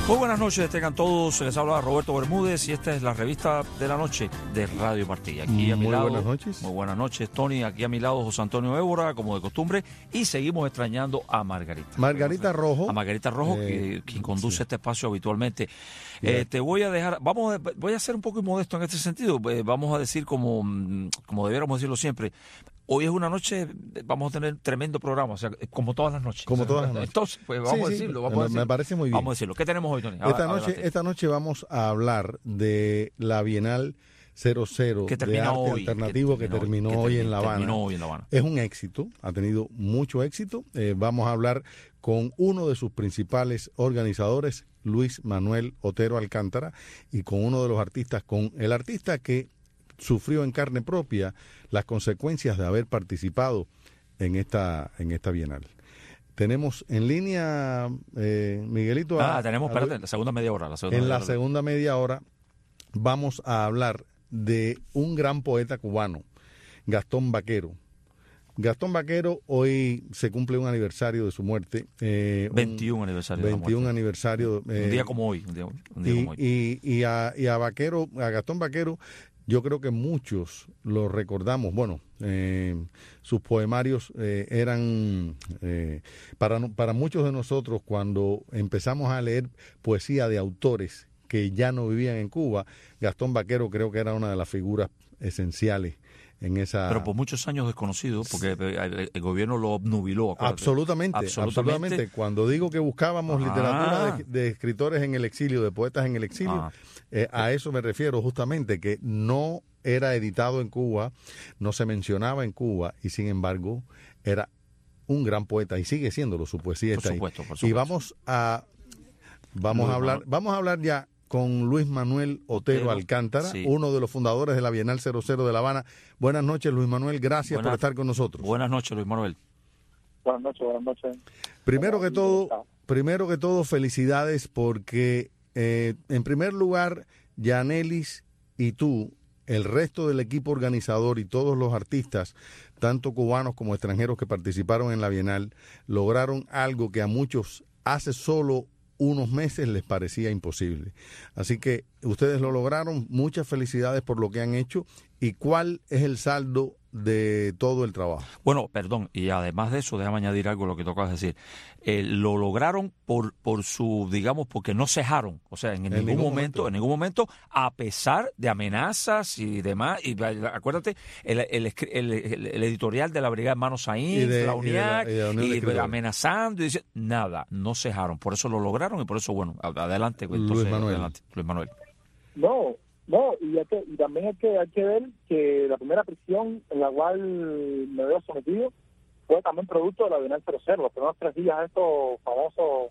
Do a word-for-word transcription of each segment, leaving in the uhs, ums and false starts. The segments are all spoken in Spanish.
Muy buenas noches, tengan todos. Les habla Roberto Bermúdez y esta es la revista de la noche de Radio Martí. Aquí a mi muy lado, buenas noches. Muy buenas noches, Tony. Aquí a mi lado José Antonio Évora, como de costumbre, y seguimos extrañando a Margarita. Margarita Rojo. A Margarita Rojo, eh, que, quien conduce sí. este espacio habitualmente. Eh, te voy a dejar, vamos, a, voy a ser un poco inmodesto en este sentido. Eh, vamos a decir como, como debiéramos decirlo siempre. Hoy es una noche, vamos a tener tremendo programa, o sea, como todas las noches. Como todas las noches. Entonces, pues vamos sí, a sí, decirlo. Vamos me, a decirlo. me parece muy bien. Vamos a decirlo. ¿Qué tenemos hoy, Tony? Esta noche, esta noche vamos a hablar de la Bienal cero cero que de arte hoy, alternativo que terminó, que terminó, hoy, hoy en La Habana. Terminó hoy en La Habana. Es un éxito, ha tenido mucho éxito. Eh, vamos a hablar con uno de sus principales organizadores, Luis Manuel Otero Alcántara, y con uno de los artistas, con el artista que sufrió en carne propia las consecuencias de haber participado en esta en esta Bienal. Tenemos en línea, eh, Miguelito. Ah, a, tenemos, a, espérate, en la segunda media hora. La segunda en media la hora. segunda media hora vamos a hablar de un gran poeta cubano, Gastón Baquero. Gastón Baquero, hoy se cumple un aniversario de su muerte. Eh, veintiún aniversario. veintiún aniversario. Eh, un día como hoy. Un día, un día y, como hoy. Y, y, a, y a Baquero, a Gastón Baquero, yo creo que muchos lo recordamos. Bueno, eh, sus poemarios eh, eran, eh, para, para muchos de nosotros, cuando empezamos a leer poesía de autores que ya no vivían en Cuba, Gastón Baquero creo que era una de las figuras esenciales en esa... Pero por muchos años desconocido, porque el, el gobierno lo obnubiló. Absolutamente, absolutamente, absolutamente. Cuando digo que buscábamos ah. literatura de, de escritores en el exilio, de poetas en el exilio, ah. eh, a eso me refiero justamente, que no era editado en Cuba, no se mencionaba en Cuba, y sin embargo era un gran poeta, y sigue siéndolo, su poesía por está supuesto, ahí. Por supuesto. Y vamos a, vamos a hablar, vamos a hablar ya con Luis Manuel Otero, Otero Alcántara, sí. uno de los fundadores de la Bienal cero cero de La Habana. Buenas noches, Luis Manuel, gracias buenas, por estar con nosotros. Buenas noches, Luis Manuel. Buenas noches, buenas noches. Primero que todo, primero que todo, felicidades porque, eh, en primer lugar, Yanelis y tú, el resto del equipo organizador y todos los artistas, tanto cubanos como extranjeros que participaron en la Bienal, lograron algo que a muchos hace solo unos meses les parecía imposible. Así que ustedes lo lograron, muchas felicidades por lo que han hecho. ¿Y cuál es el saldo de todo el trabajo? Bueno, perdón, y además de eso, déjame añadir algo a lo que tocas decir. Eh, lo lograron por por su, digamos, porque no cejaron, o sea, en, en ningún, ningún momento, momento, en ningún momento, a pesar de amenazas y demás, y acuérdate, el, el, el, el, el editorial de la Brigada Hermano Saín, la UNIAC, y, de, y, de y de amenazando, y dice, nada, no cejaron, por eso lo lograron, y por eso, bueno, adelante, entonces, Luis Manuel. Adelante, Luis Manuel. No, no, y, hay que, y también hay que, hay que ver que la primera prisión en la cual me veo sometido fue también producto de la Bienal cero cero, los primeros tres días estos famosos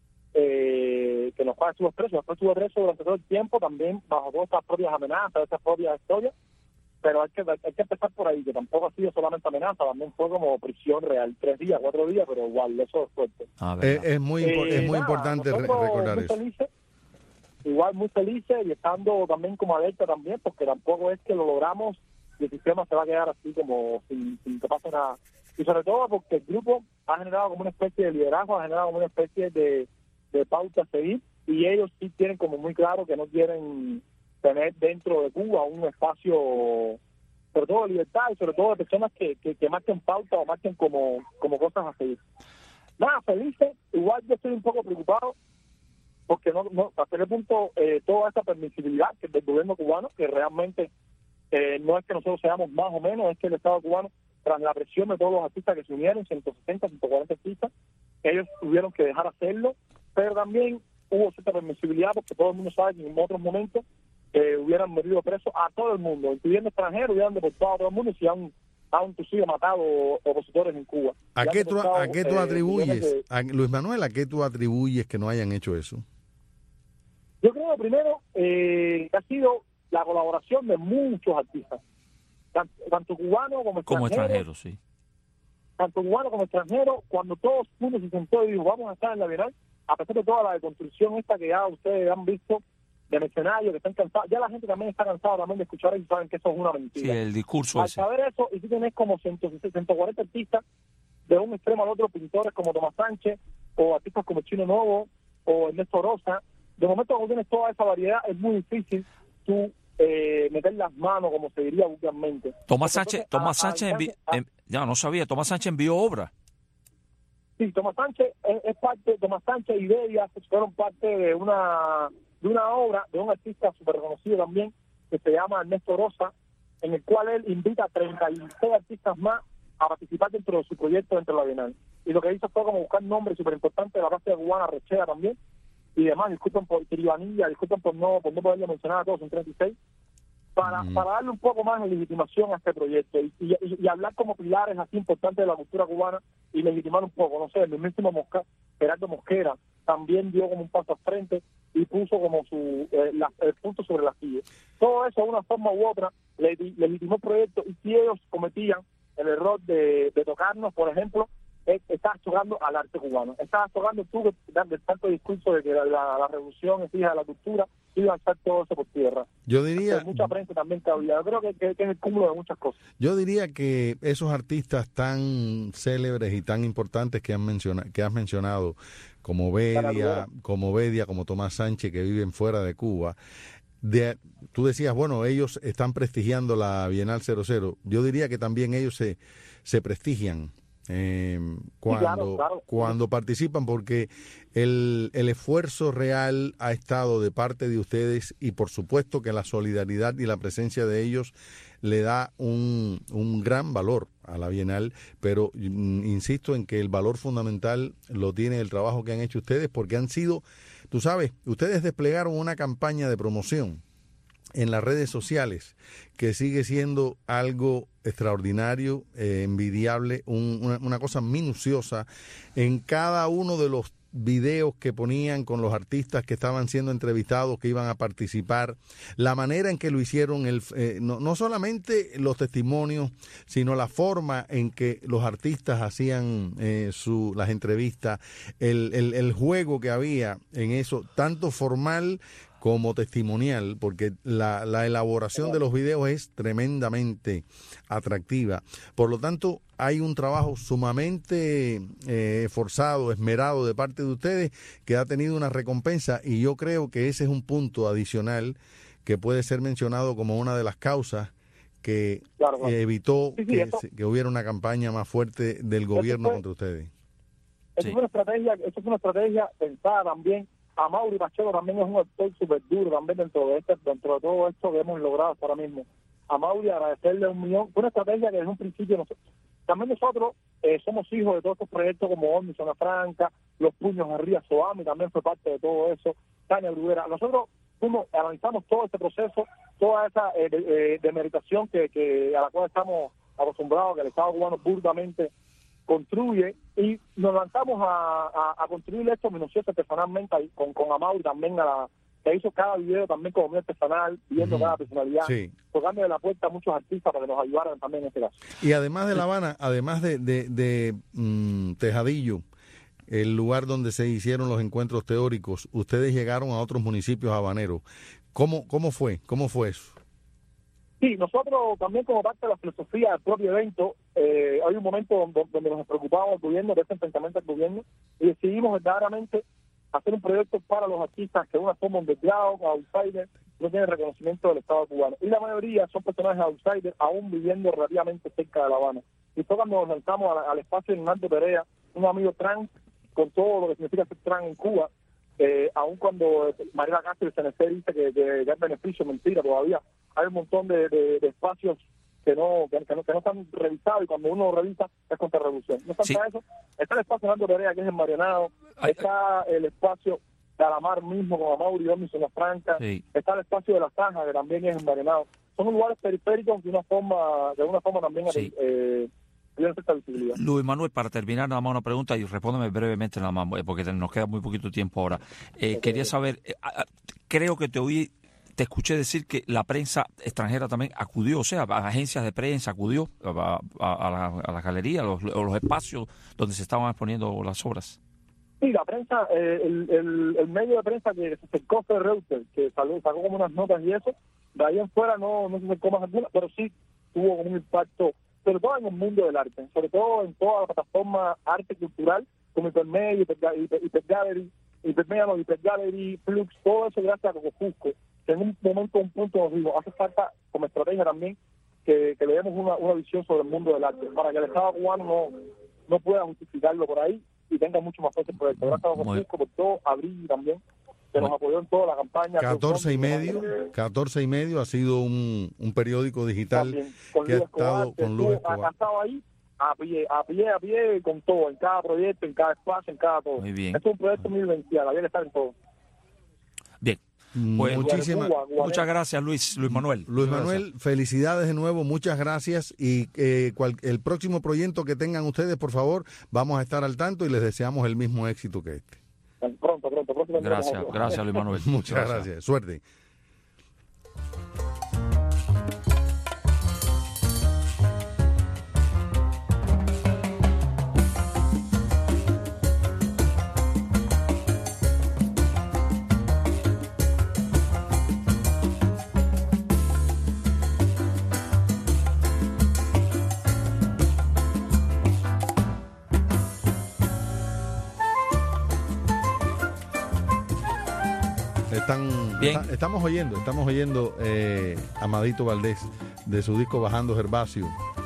eh, que los cuales estuvo preso, después estuvo preso durante todo el tiempo, también bajo todas estas propias amenazas, estas propias historias, pero hay que, hay que empezar por ahí, que tampoco ha sido solamente amenaza, también fue como prisión real, tres días, cuatro días, pero igual, eso es fuerte. Ah, es, es muy, eh, es muy nada, importante recordar muy eso. Felices, igual muy felices y estando también como alerta también, porque tampoco es que lo logramos y el sistema se va a quedar así como sin, sin que pase nada. Y sobre todo porque el grupo ha generado como una especie de liderazgo, ha generado como una especie de, de pauta a seguir, y ellos sí tienen como muy claro que no quieren tener dentro de Cuba un espacio, sobre todo de libertad y sobre todo de personas que, que, que marquen pauta o marquen como, como cosas a seguir. Nada, felices, igual yo estoy un poco preocupado porque no, no hasta qué punto eh, toda esta permisibilidad que del gobierno cubano, que realmente eh, no es que nosotros seamos más o menos, es que el Estado cubano, tras la presión de todos los artistas que se unieron, ciento sesenta, ciento cuarenta artistas, ellos tuvieron que dejar hacerlo, pero también hubo cierta permisibilidad porque todo el mundo sabe que en otros momentos eh, hubieran metido preso a todo el mundo, incluyendo extranjeros, hubieran deportado a todo el mundo y se han, han inclusive matado opositores en Cuba. ¿A qué, tú, ¿A qué tú eh, atribuyes, de... a, Luis Manuel, a qué tú atribuyes que no hayan hecho eso? Yo creo primero eh, que ha sido la colaboración de muchos artistas, tanto, tanto cubanos como extranjeros. Como extranjeros, sí. Tanto cubanos como extranjeros, cuando todo el mundo se sentó y dijo, vamos a estar en la Bienal, a pesar de toda la deconstrucción esta que ya ustedes han visto, de mercenarios que están cansados, ya la gente también está cansada también de escuchar y saben que eso es una mentira. Sí, el discurso Al ese. saber eso, y si tenés como ciento cuarenta artistas, de un extremo al otro, pintores como Tomás Sánchez, o artistas como Chino Novo, o Ernesto Rosa, de momento cuando tienes toda esa variedad es muy difícil tú eh, meter las manos, como se diría vulgarmente. Tomás Entonces, Sánchez, Tomás a- a- Sánchez, envi- a- en- ya no sabía, Tomás Sánchez envió obra. Sí, Tomás Sánchez es, es parte, Tomás Sánchez y Bedia fueron parte de una de una obra de un artista súper reconocido también, que se llama Ernesto Rosa, en el cual él invita a treinta y seis artistas más a participar dentro de su proyecto dentro de la Bienal. Y lo que hizo fue como buscar nombres súper importantes de la base cubana, Rechea también, y demás, disculpen por Tiribanilla, disculpen por no, por no poderle mencionar a todos, son treinta y seis, para, Mm. para darle un poco más de legitimación a este proyecto y, y, y hablar como pilares así importantes de la cultura cubana y legitimar un poco, no sé, el mismísimo Mosca, Gerardo Mosquera también dio como un paso al frente y puso como su eh, la, el punto sobre la silla. Todo eso de una forma u otra le, legitimó el proyecto, y si ellos cometían el error de, de tocarnos, por ejemplo, eh, estás tocando al arte cubano, estás tocando tú que del tanto discurso de que la, la, la revolución es hija de la cultura, y lanzar todo eso por tierra. Yo diría, Hay mucha prensa también que había. Yo creo que, que, que es el cúmulo de muchas cosas. yo diría que esos artistas tan célebres y tan importantes que han mencionado, que has mencionado, como Bedia, como Bedia, como Tomás Sánchez, que viven fuera de Cuba, de, tú decías, bueno, ellos están prestigiando la Bienal cero cero. Yo diría que también ellos se, se prestigian eh, cuando, sí, claro, claro. cuando participan, porque el, el esfuerzo real ha estado de parte de ustedes, y por supuesto que la solidaridad y la presencia de ellos le da un, un gran valor a la Bienal, pero mm, insisto en que el valor fundamental lo tiene el trabajo que han hecho ustedes, porque han sido, tú sabes, ustedes desplegaron una campaña de promoción en las redes sociales que sigue siendo algo extraordinario, eh, envidiable, un, una, una cosa minuciosa en cada uno de los videos que ponían con los artistas que estaban siendo entrevistados, que iban a participar, la manera en que lo hicieron, el, eh, no, no solamente los testimonios, sino la forma en que los artistas hacían eh, su, las entrevistas, el, el, el juego que había en eso, tanto formal como testimonial, porque la, la elaboración de los videos es tremendamente atractiva. Por lo tanto, hay un trabajo sumamente eh, esforzado, esmerado de parte de ustedes, que ha tenido una recompensa, y yo creo que ese es un punto adicional que puede ser mencionado como una de las causas que claro, claro. Eh, evitó sí, sí, que, eso, se, que hubiera una campaña más fuerte del gobierno fue, contra ustedes. Eso Sí. fue una estrategia, eso fue una estrategia pensada también. A Mauri Pacheco también es un actor súper duro también dentro de este, dentro de todo esto que hemos logrado hasta ahora mismo. A Mauri agradecerle un millón. Fue una estrategia que desde un principio nosotros, también nosotros eh, somos hijos de todos estos proyectos como Omni, Zona Franca, Los Puños Arriba, Soami también fue parte de todo eso, Tania Bruguera. Nosotros fuimos, analizamos todo este proceso, toda esa eh, de, de meditación que, que a la cual estamos acostumbrados, que el Estado cubano burdamente construye, y nos lanzamos a, a, a construir esto minucioso personalmente ahí, con, con Amauri también, a la, que hizo cada video también como muy artesanal, viendo Ujú. cada personalidad, Sí. tocándole la puerta a muchos artistas para que nos ayudaran también en este caso. Y además de La Habana, además de, de, de mm, Tejadillo, el lugar donde se hicieron los encuentros teóricos, ustedes llegaron a otros municipios habaneros. ¿Cómo, cómo fue? ¿Cómo fue eso? Sí, nosotros también como parte de la filosofía del propio evento, eh, hay un momento donde, donde nos preocupamos al gobierno, de ese enfrentamiento al gobierno, y decidimos verdaderamente hacer un proyecto para los artistas que de una forma underground, outsiders, no tienen reconocimiento del Estado cubano. Y la mayoría son personajes outsiders, aún viviendo relativamente cerca de La Habana. Y fue cuando nos lanzamos al, al espacio de Hernando Perea, un amigo trans, con todo lo que significa ser trans en Cuba, eh, aun cuando Mariela Cáceres C N C dice que, que, que es beneficio, mentira, todavía hay un montón de, de, de espacios que no, que, que no que no están revisados, y cuando uno lo revisa es contra revolución. No obstante Sí. eso, está el espacio de Hernando Perea, que es en Marianao, Ay, está el espacio de Alamar mismo, con Amauri, Omni, Zona Franca, Sí. está el espacio de La Zanja, que también es en Marianao. Son lugares periféricos de una forma, de una forma también Sí. eh, tienen esta visibilidad. Luis Manuel, para terminar, nada más una pregunta y respóndeme brevemente, nada más, eh, porque te- nos queda muy poquito tiempo ahora. Eh, Ok. Quería saber, eh, a- a- creo que te oí, te escuché decir que la prensa extranjera también acudió, o sea, a agencias de prensa acudió a, a, a la, a la galería, a los, a los espacios donde se estaban exponiendo las obras. Sí, la prensa, eh, el, el, el medio de prensa que se acercó fue Reuters, que salió, sacó como unas notas y eso. De ahí en fuera no, no se acercó más alguna, pero sí tuvo un impacto, sobre todo en el mundo del arte, sobre todo en toda la plataforma arte cultural, como Hipermedio, Hiper Gallery, Hipermédano, Hipergallery, Flux, todo eso gracias a Cocofusco, que en un momento, un punto nos digo, hace falta como estrategia también que, que le demos una, una visión sobre el mundo del arte, para que el Estado cubano no, no pueda justificarlo por ahí y tenga mucho más fuerza por el proyecto. Gracias a Cocofusco por todo, Abril también, que nos apoyó en toda la campaña. catorce y medio, catorce y medio ha sido un, un periódico digital también, con que ha Luis estado Escobar, con Luis Ha, Escobar. ha estado ahí a pie, a pie, a pie, con todo, en cada proyecto, en cada espacio, en cada todo. Muy bien. Esto es un proyecto muy vivencial, había que estar en todo. Bien. Pues, Muchísimas muchas gracias, Luis Luis Manuel. Luis Muchas Manuel, gracias. felicidades de nuevo, muchas gracias y eh, cual, el próximo proyecto que tengan ustedes, por favor, vamos a estar al tanto y les deseamos el mismo éxito que este. Pronto, pronto, pronto. Gracias, gracias, Luis Manuel. Muchas gracias. gracias. Suerte. Están, Bien. está- estamos oyendo, estamos oyendo eh, Amadito Valdés de su disco Bajando Gervasio,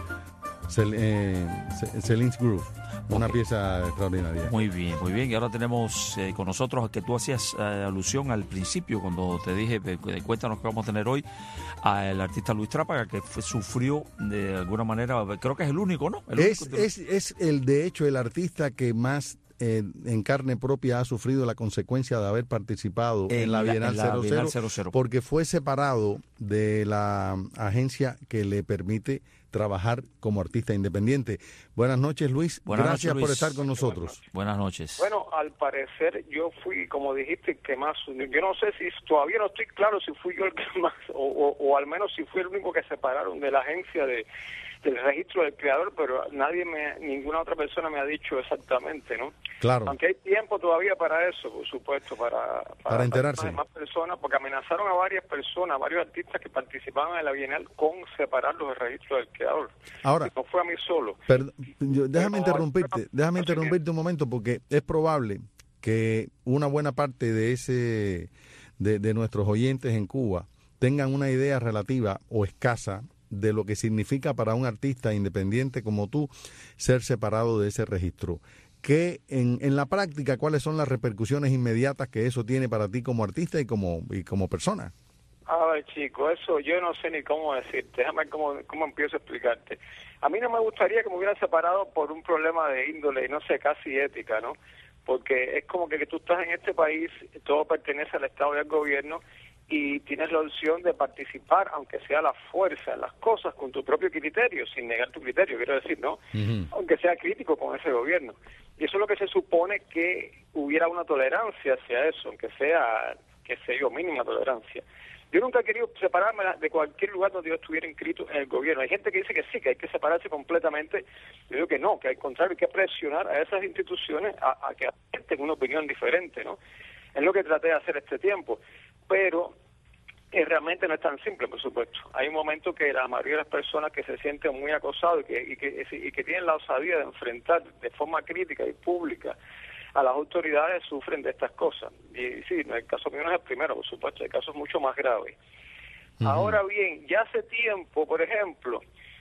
Cel, eh, Ce- Celine's Groove, una Ok. pieza extraordinaria. Muy bien, muy bien. Y ahora tenemos eh, con nosotros, que tú hacías eh, alusión al principio, cuando te dije, eh, cuéntanos qué vamos a tener hoy, al artista Luis Trápaga, que fue- sufrió de alguna manera, creo que es el único, ¿no? El Es, único de- es, es el, de hecho, el artista que más eh, en carne propia ha sufrido la consecuencia de haber participado en, la Bienal en la cero cero, Bienal cero cero. porque fue separado de la agencia que le permite trabajar como artista independiente. Buenas noches, Luis. Buenas Gracias noches, por Luis. estar con nosotros. Buenas noches. Bueno, al parecer yo fui, como dijiste, el que más, yo no sé si, todavía no estoy claro si fui yo el que más, o, o, o al menos si fui el único que separaron de la agencia de del registro del creador, pero nadie me, ninguna otra persona me ha dicho exactamente, ¿no? Claro. Aunque hay tiempo todavía para eso, por supuesto, para, para, Para enterarse. más personas, porque amenazaron a varias personas, a varios artistas que participaban en la Bienal con separarlos del registro del creador. Ahora, Y no fue a mí solo. Perd- yo- déjame Pero- interrumpirte, déjame Así interrumpirte un momento porque es probable que una buena parte de ese de, de nuestros oyentes en Cuba tengan una idea relativa o escasa de lo que significa para un artista independiente como tú ser separado de ese registro. ¿Qué en, en la práctica, cuáles son las repercusiones inmediatas que eso tiene para ti como artista y como y como persona? A ver, chico, eso yo no sé ni cómo decirte. Déjame ver cómo, cómo empiezo a explicarte. A mí no me gustaría que me hubieran separado por un problema de índole, no sé, casi ética, ¿no? Porque es como que, que tú estás en este país, todo pertenece al Estado y al gobierno, y tienes la opción de participar, aunque sea a la fuerza, en las cosas con tu propio criterio, sin negar tu criterio, quiero decir, ¿no? Uh-huh. Aunque sea crítico con ese gobierno. Y eso es lo que se supone que hubiera una tolerancia hacia eso, aunque sea, que sé yo, mínima tolerancia. Yo nunca he querido separarme de cualquier lugar donde yo estuviera inscrito en el gobierno. Hay gente que dice que sí, que hay que separarse completamente. Yo digo que no, que al contrario hay que presionar a esas instituciones a, a que acepten una opinión diferente, ¿no? Es lo que traté de hacer este tiempo. Pero eh, realmente no es tan simple, por supuesto. Hay un momento que la mayoría de las personas que se sienten muy acosados y que, y que, y que tienen la osadía de enfrentar de forma crítica y pública a las autoridades sufren de estas cosas. Y sí, en el caso mío no es el primero, por supuesto, hay casos mucho más graves. Uh-huh. Ahora bien, ya hace tiempo, por ejemplo,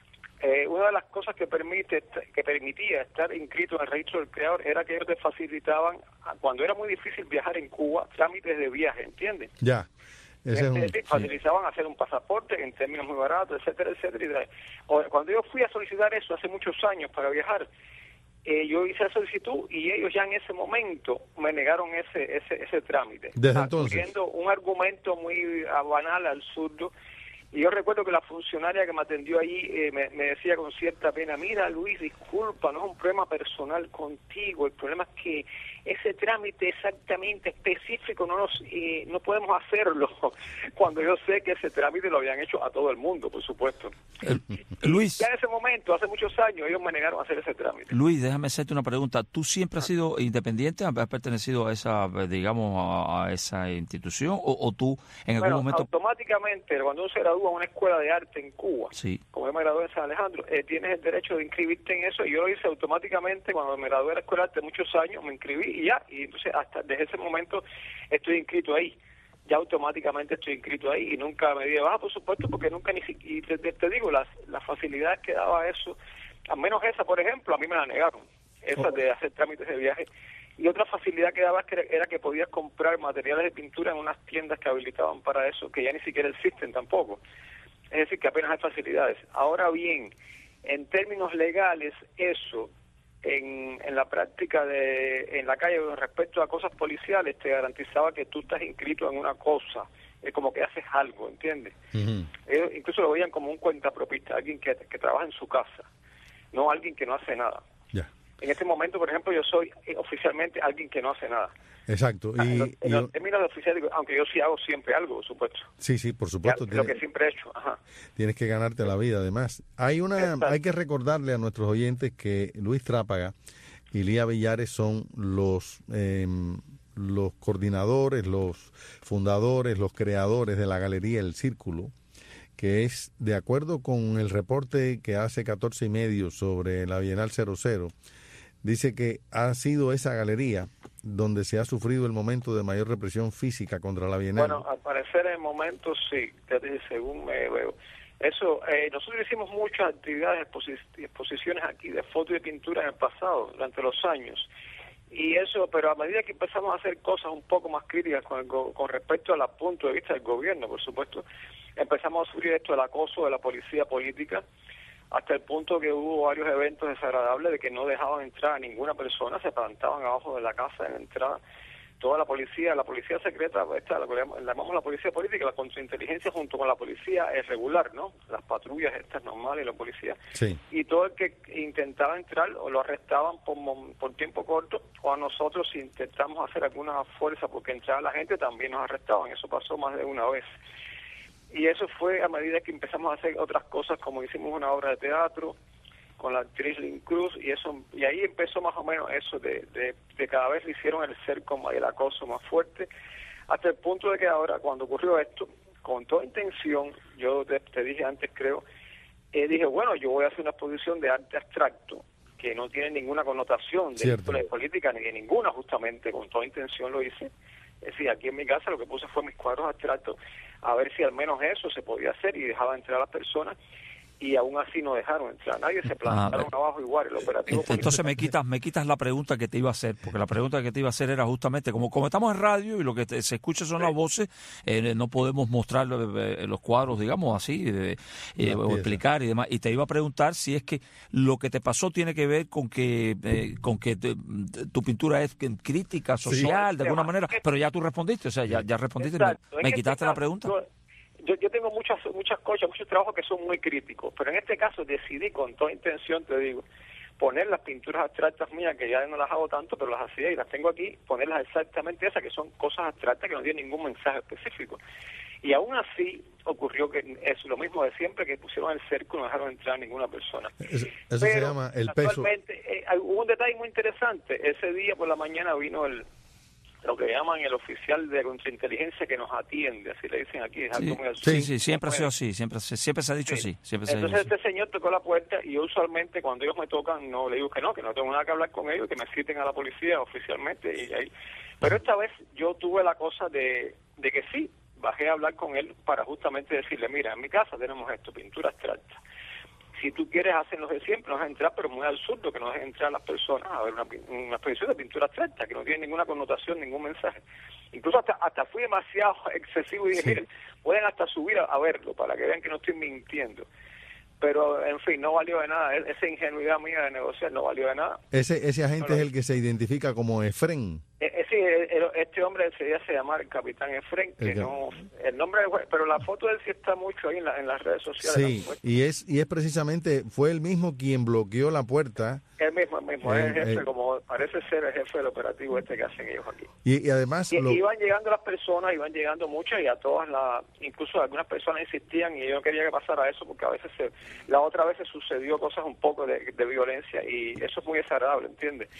eh, una de las cosas que permite que permitía estar inscrito en el registro del creador era que ellos te facilitaban, cuando era muy difícil viajar en Cuba, trámites de viaje, ¿entiendes? Ya. Ese es un, sí, facilitaban sí. hacer un pasaporte en términos muy baratos, etcétera, etcétera. Y cuando yo fui a solicitar eso hace muchos años para viajar, Eh, yo hice la solicitud y ellos ya en ese momento me negaron ese ese, ese trámite. Desde entonces. Haciendo un argumento muy banal, absurdo. Y yo recuerdo que la funcionaria que me atendió allí eh, me, me decía con cierta pena, mira Luis, disculpa, no es un problema personal contigo, el problema es que ese trámite exactamente específico no nos, eh, no podemos hacerlo, cuando yo sé que ese trámite lo habían hecho a todo el mundo, por supuesto. Eh, Luis. Ya en ese momento, hace muchos años, ellos me negaron a hacer ese trámite. Luis, déjame hacerte una pregunta. ¿Tú siempre has sido independiente? ¿Has pertenecido a esa, digamos, a, a esa institución? ¿O, o tú en algún bueno, momento...? automáticamente, cuando uno se gradúa tú a una escuela de arte en Cuba, sí. como yo me gradué en San Alejandro, eh, tienes el derecho de inscribirte en eso, y yo lo hice automáticamente cuando me gradué de la escuela de arte muchos años, me inscribí y ya, y entonces hasta desde ese momento estoy inscrito ahí, ya automáticamente estoy inscrito ahí, y nunca me di de baja, por supuesto, porque nunca ni siquiera, y te, te, te digo, las, las facilidades que daba eso, al menos esa, por ejemplo, a mí me la negaron, esa de hacer trámites de viaje. Y otra facilidad que daba era que podías comprar materiales de pintura en unas tiendas que habilitaban para eso, que ya ni siquiera existen tampoco. Es decir, que apenas hay facilidades. Ahora bien, en términos legales, eso, en, en la práctica de en la calle con respecto a cosas policiales, te garantizaba que tú estás inscrito en una cosa, es como que haces algo, ¿entiendes? Uh-huh. Ellos incluso lo veían como un cuentapropista, alguien que, que trabaja en su casa, no alguien que no hace nada. Yeah. En este momento, por ejemplo, yo soy eh, oficialmente alguien que no hace nada. Exacto. Ah, y, en los, en y los términos de oficial, aunque yo sí hago siempre algo, por supuesto. Sí, sí, por supuesto. Ya, tiene, lo que siempre he hecho. Ajá. Tienes que ganarte la vida, además. Hay una, Exacto. Hay que recordarle a nuestros oyentes que Luis Trápaga y Lía Villares son los eh, los coordinadores, los fundadores, los creadores de la Galería El Círculo, que es, de acuerdo con el reporte que hace catorce y medio sobre la Bienal cero cero, dice que ha sido esa galería donde se ha sufrido el momento de mayor represión física contra la Bienal. Bueno, al parecer en el momento sí, según me veo. Eso, eh, nosotros hicimos muchas actividades, exposiciones aquí de foto y de pintura en el pasado, durante los años. Y eso, pero a medida que empezamos a hacer cosas un poco más críticas con, el go con respecto al punto de vista del gobierno, por supuesto, empezamos a sufrir esto del acoso de la policía política, hasta el punto que hubo varios eventos desagradables de que no dejaban entrar a ninguna persona, se plantaban abajo de la casa en la entrada. Toda la policía, la policía secreta, esta, la, la llamamos la policía política, la contrainteligencia junto con la policía es regular, ¿no? Las patrullas estas normales y la policía. Sí. Y todo el que intentaba entrar o lo arrestaban por, por tiempo corto, o a nosotros si intentamos hacer alguna fuerza porque entraba la gente también nos arrestaban. Eso pasó más de una vez. Y eso fue a medida que empezamos a hacer otras cosas, como hicimos una obra de teatro con la actriz Lynn Cruz, y eso y ahí empezó más o menos eso de, de, de cada vez le hicieron el cerco y el acoso más fuerte, hasta el punto de que ahora, cuando ocurrió esto, con toda intención, yo te, te dije antes, creo, eh, dije, bueno, yo voy a hacer una exposición de arte abstracto, que no tiene ninguna connotación de, de política ni de ninguna, justamente, con toda intención lo hice. Es decir, aquí en mi casa lo que puse fue mis cuadros abstractos, a ver si al menos eso se podía hacer y dejaba entrar a las personas, y aún así no dejaron entrar. Nadie se plantaron ah, abajo igual. El operativo entonces me quitas me quitas la pregunta que te iba a hacer, porque la pregunta que te iba a hacer era justamente, como, como estamos en radio y lo que te, se escucha son sí. las voces, eh, no podemos mostrar eh, los cuadros, digamos así, eh, eh, o explicar y demás. Y te iba a preguntar si es que lo que te pasó tiene que ver con que eh, con que te, tu pintura es crítica social, sí. de alguna manera, pero ya tú respondiste, o sea, ya, ya respondiste, Exacto. me, me quitaste la pregunta. Yo, Yo, yo tengo muchas muchas cosas, muchos trabajos que son muy críticos, pero en este caso decidí con toda intención, te digo, poner las pinturas abstractas mías, que ya no las hago tanto, pero las hacía y las tengo aquí, ponerlas exactamente esas, que son cosas abstractas que no tienen ningún mensaje específico. Y aún así ocurrió que es lo mismo de siempre, que pusieron el cerco y no dejaron entrar a ninguna persona. Eso, eso se llama el peso. Eh, hubo un detalle muy interesante. Ese día por la mañana vino el lo que llaman el oficial de contrainteligencia que nos atiende, así le dicen aquí, es sí, algo muy sí, sí, siempre ha sido así, siempre, siempre se ha dicho sí. así. Siempre se Entonces ha dicho este así. señor tocó la puerta y yo usualmente cuando ellos me tocan no le digo que no, que no tengo nada que hablar con ellos, que me citen a la policía oficialmente. y ahí Pero esta vez yo tuve la cosa de, de que sí, bajé a hablar con él para justamente decirle, mira, en mi casa tenemos esto, pintura abstracta. Si tú quieres hacerlos de siempre, nos dejan entrar, pero muy absurdo que no dejen entrar a las personas a ver una, una exposición de pintura abstracta, que no tiene ninguna connotación, ningún mensaje. Incluso hasta hasta fui demasiado excesivo y dije, sí. miren, pueden hasta subir a, a verlo para que vean que no estoy mintiendo. Pero, en fin, no valió de nada. Esa ingenuidad mía de negociar no valió de nada. Ese ese agente no es el que se identifica como Efren. Eh, eh, sí, el, este hombre ese día se llama el capitán Efren, que el, no, el nombre del juez, pero la foto de él sí está mucho ahí en, la, en las redes sociales. Sí, y es y es precisamente, fue él mismo quien bloqueó la puerta. Él mismo, el mismo, el, es el jefe, el, como parece ser el jefe del operativo este que hacen ellos aquí. Y, y además... Y, lo... iban llegando las personas, iban llegando muchas, y a todas las, incluso algunas personas insistían, y yo no quería que pasara eso, porque a veces, se, la otra vez se sucedió cosas un poco de, de violencia, y eso es muy desagradable, ¿entiendes?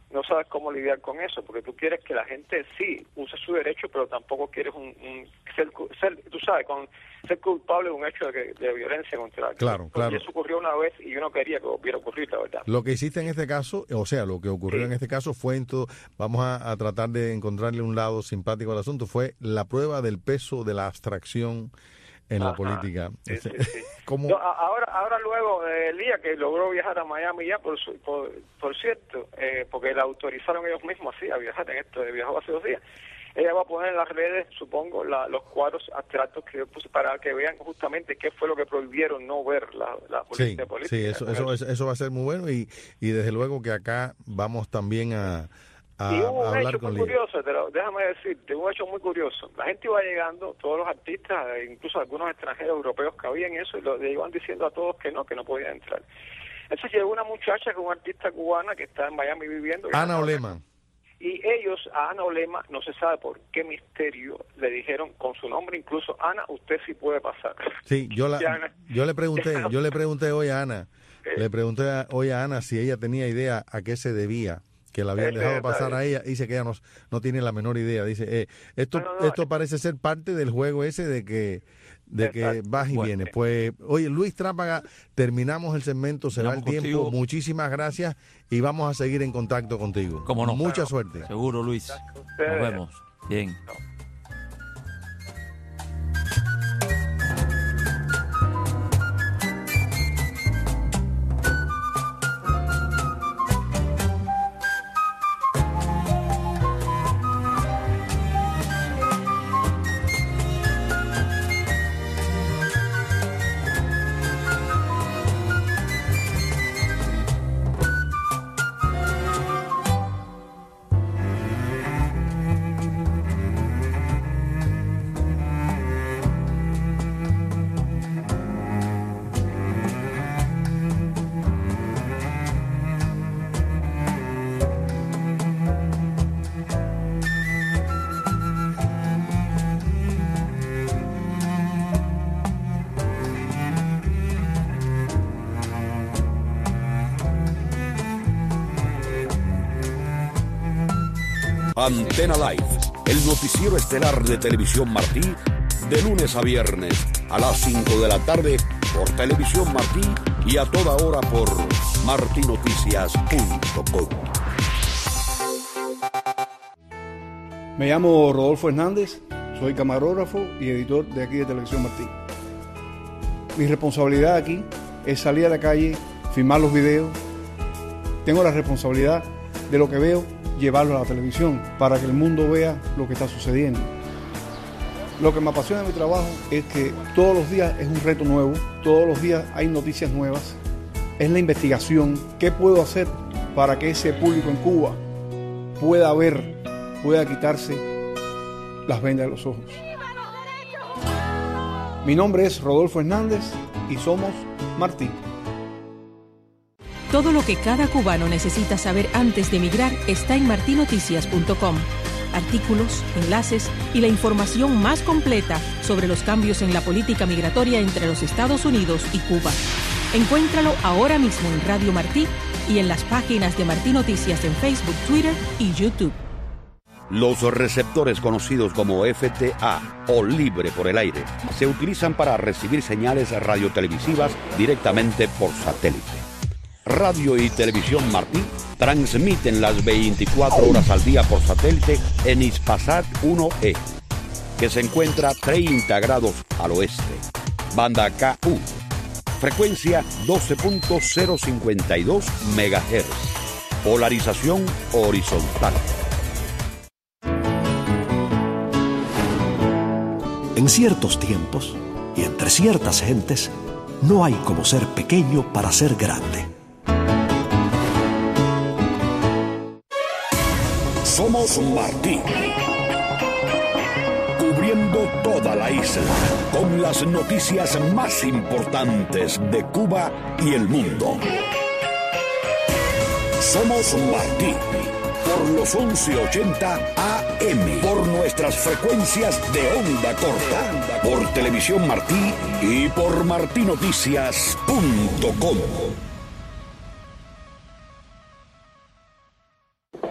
no sabes cómo lidiar con eso, porque tú quieres que la gente sí use su derecho, pero tampoco quieres un, un ser, ser, tú sabes, con ser culpable de un hecho de, de violencia contra el Claro, claro. Y eso ocurrió una vez y yo no quería que volviera a ocurrir, la verdad. Lo que hiciste en este caso, o sea, lo que ocurrió sí. en este caso fue, en todo, vamos a, a tratar de encontrarle un lado simpático al asunto, fue la prueba del peso de la abstracción en Ajá. la política. Sí, sí, sí. ¿Cómo? No, ahora, ahora luego, eh, Elías, que logró viajar a Miami ya, por su, por, por cierto, eh, porque la autorizaron ellos mismos así a viajar en esto, viajó hace dos días. Ella va a poner en las redes, supongo, la, los cuadros abstractos que yo puse para que vean justamente qué fue lo que prohibieron no ver la, la política. Sí, política. sí, eso, eso, eso, eso va a ser muy bueno y, y desde luego que acá vamos también a... A, y hubo a un hecho muy curioso, te lo, déjame decirte, un hecho muy curioso. La gente iba llegando, todos los artistas, incluso algunos extranjeros europeos que habían eso, y lo, le iban diciendo a todos que no, que no podían entrar. Entonces llegó una muchacha que es una artista cubana que está en Miami viviendo. Ana Olema. Y ellos, a Ana Olema, no se sabe por qué misterio, le dijeron con su nombre incluso, Ana, usted sí puede pasar. Sí, yo la, Ana, yo le pregunté, yo le pregunté hoy a Ana, eh, le pregunté hoy a Ana si ella tenía idea a qué se debía que la habían dejado pasar a ella, dice que ella no, no tiene la menor idea, dice, eh, esto no, no, no, esto parece ser parte del juego ese de que de que vas y bueno, vienes. Pues, oye, Luis Trápaga, terminamos el segmento, se va el tiempo, contigo. Muchísimas gracias y vamos a seguir en contacto contigo. Cómo no. Mucha claro. suerte. Seguro, Luis. Nos vemos. Bien. Antena Live, el noticiero estelar de Televisión Martí, de lunes a viernes a las cinco de la tarde por Televisión Martí y a toda hora por marti noticias punto com. Me llamo Rodolfo Hernández, soy camarógrafo y editor de aquí de Televisión Martí. Mi responsabilidad aquí es salir a la calle, filmar los videos. Tengo la responsabilidad de lo que veo, llevarlo a la televisión para que el mundo vea lo que está sucediendo. Lo que me apasiona de mi trabajo es que todos los días es un reto nuevo, todos los días hay noticias nuevas, es la investigación, qué puedo hacer para que ese público en Cuba pueda ver, pueda quitarse las vendas de los ojos. Mi nombre es Rodolfo Hernández y somos Martí. Todo lo que cada cubano necesita saber antes de emigrar está en marti noticias punto com. Artículos, enlaces y la información más completa sobre los cambios en la política migratoria entre los Estados Unidos y Cuba. Encuéntralo ahora mismo en Radio Martí y en las páginas de Martí Noticias en Facebook, Twitter y YouTube. Los receptores conocidos como F T A o libre por el aire se utilizan para recibir señales radiotelevisivas directamente por satélite. Radio y Televisión Martí transmiten las veinticuatro horas al día por satélite en Hispasat uno E, que se encuentra treinta grados al oeste. Banda K U, frecuencia doce punto cero cincuenta y dos megahertz, polarización horizontal. En ciertos tiempos y entre ciertas gentes, no hay como ser pequeño para ser grande. Somos Martí, cubriendo toda la isla con las noticias más importantes de Cuba y el mundo. Somos Martí, por los once ochenta A M, por nuestras frecuencias de onda corta, por Televisión Martí y por marti noticias punto com.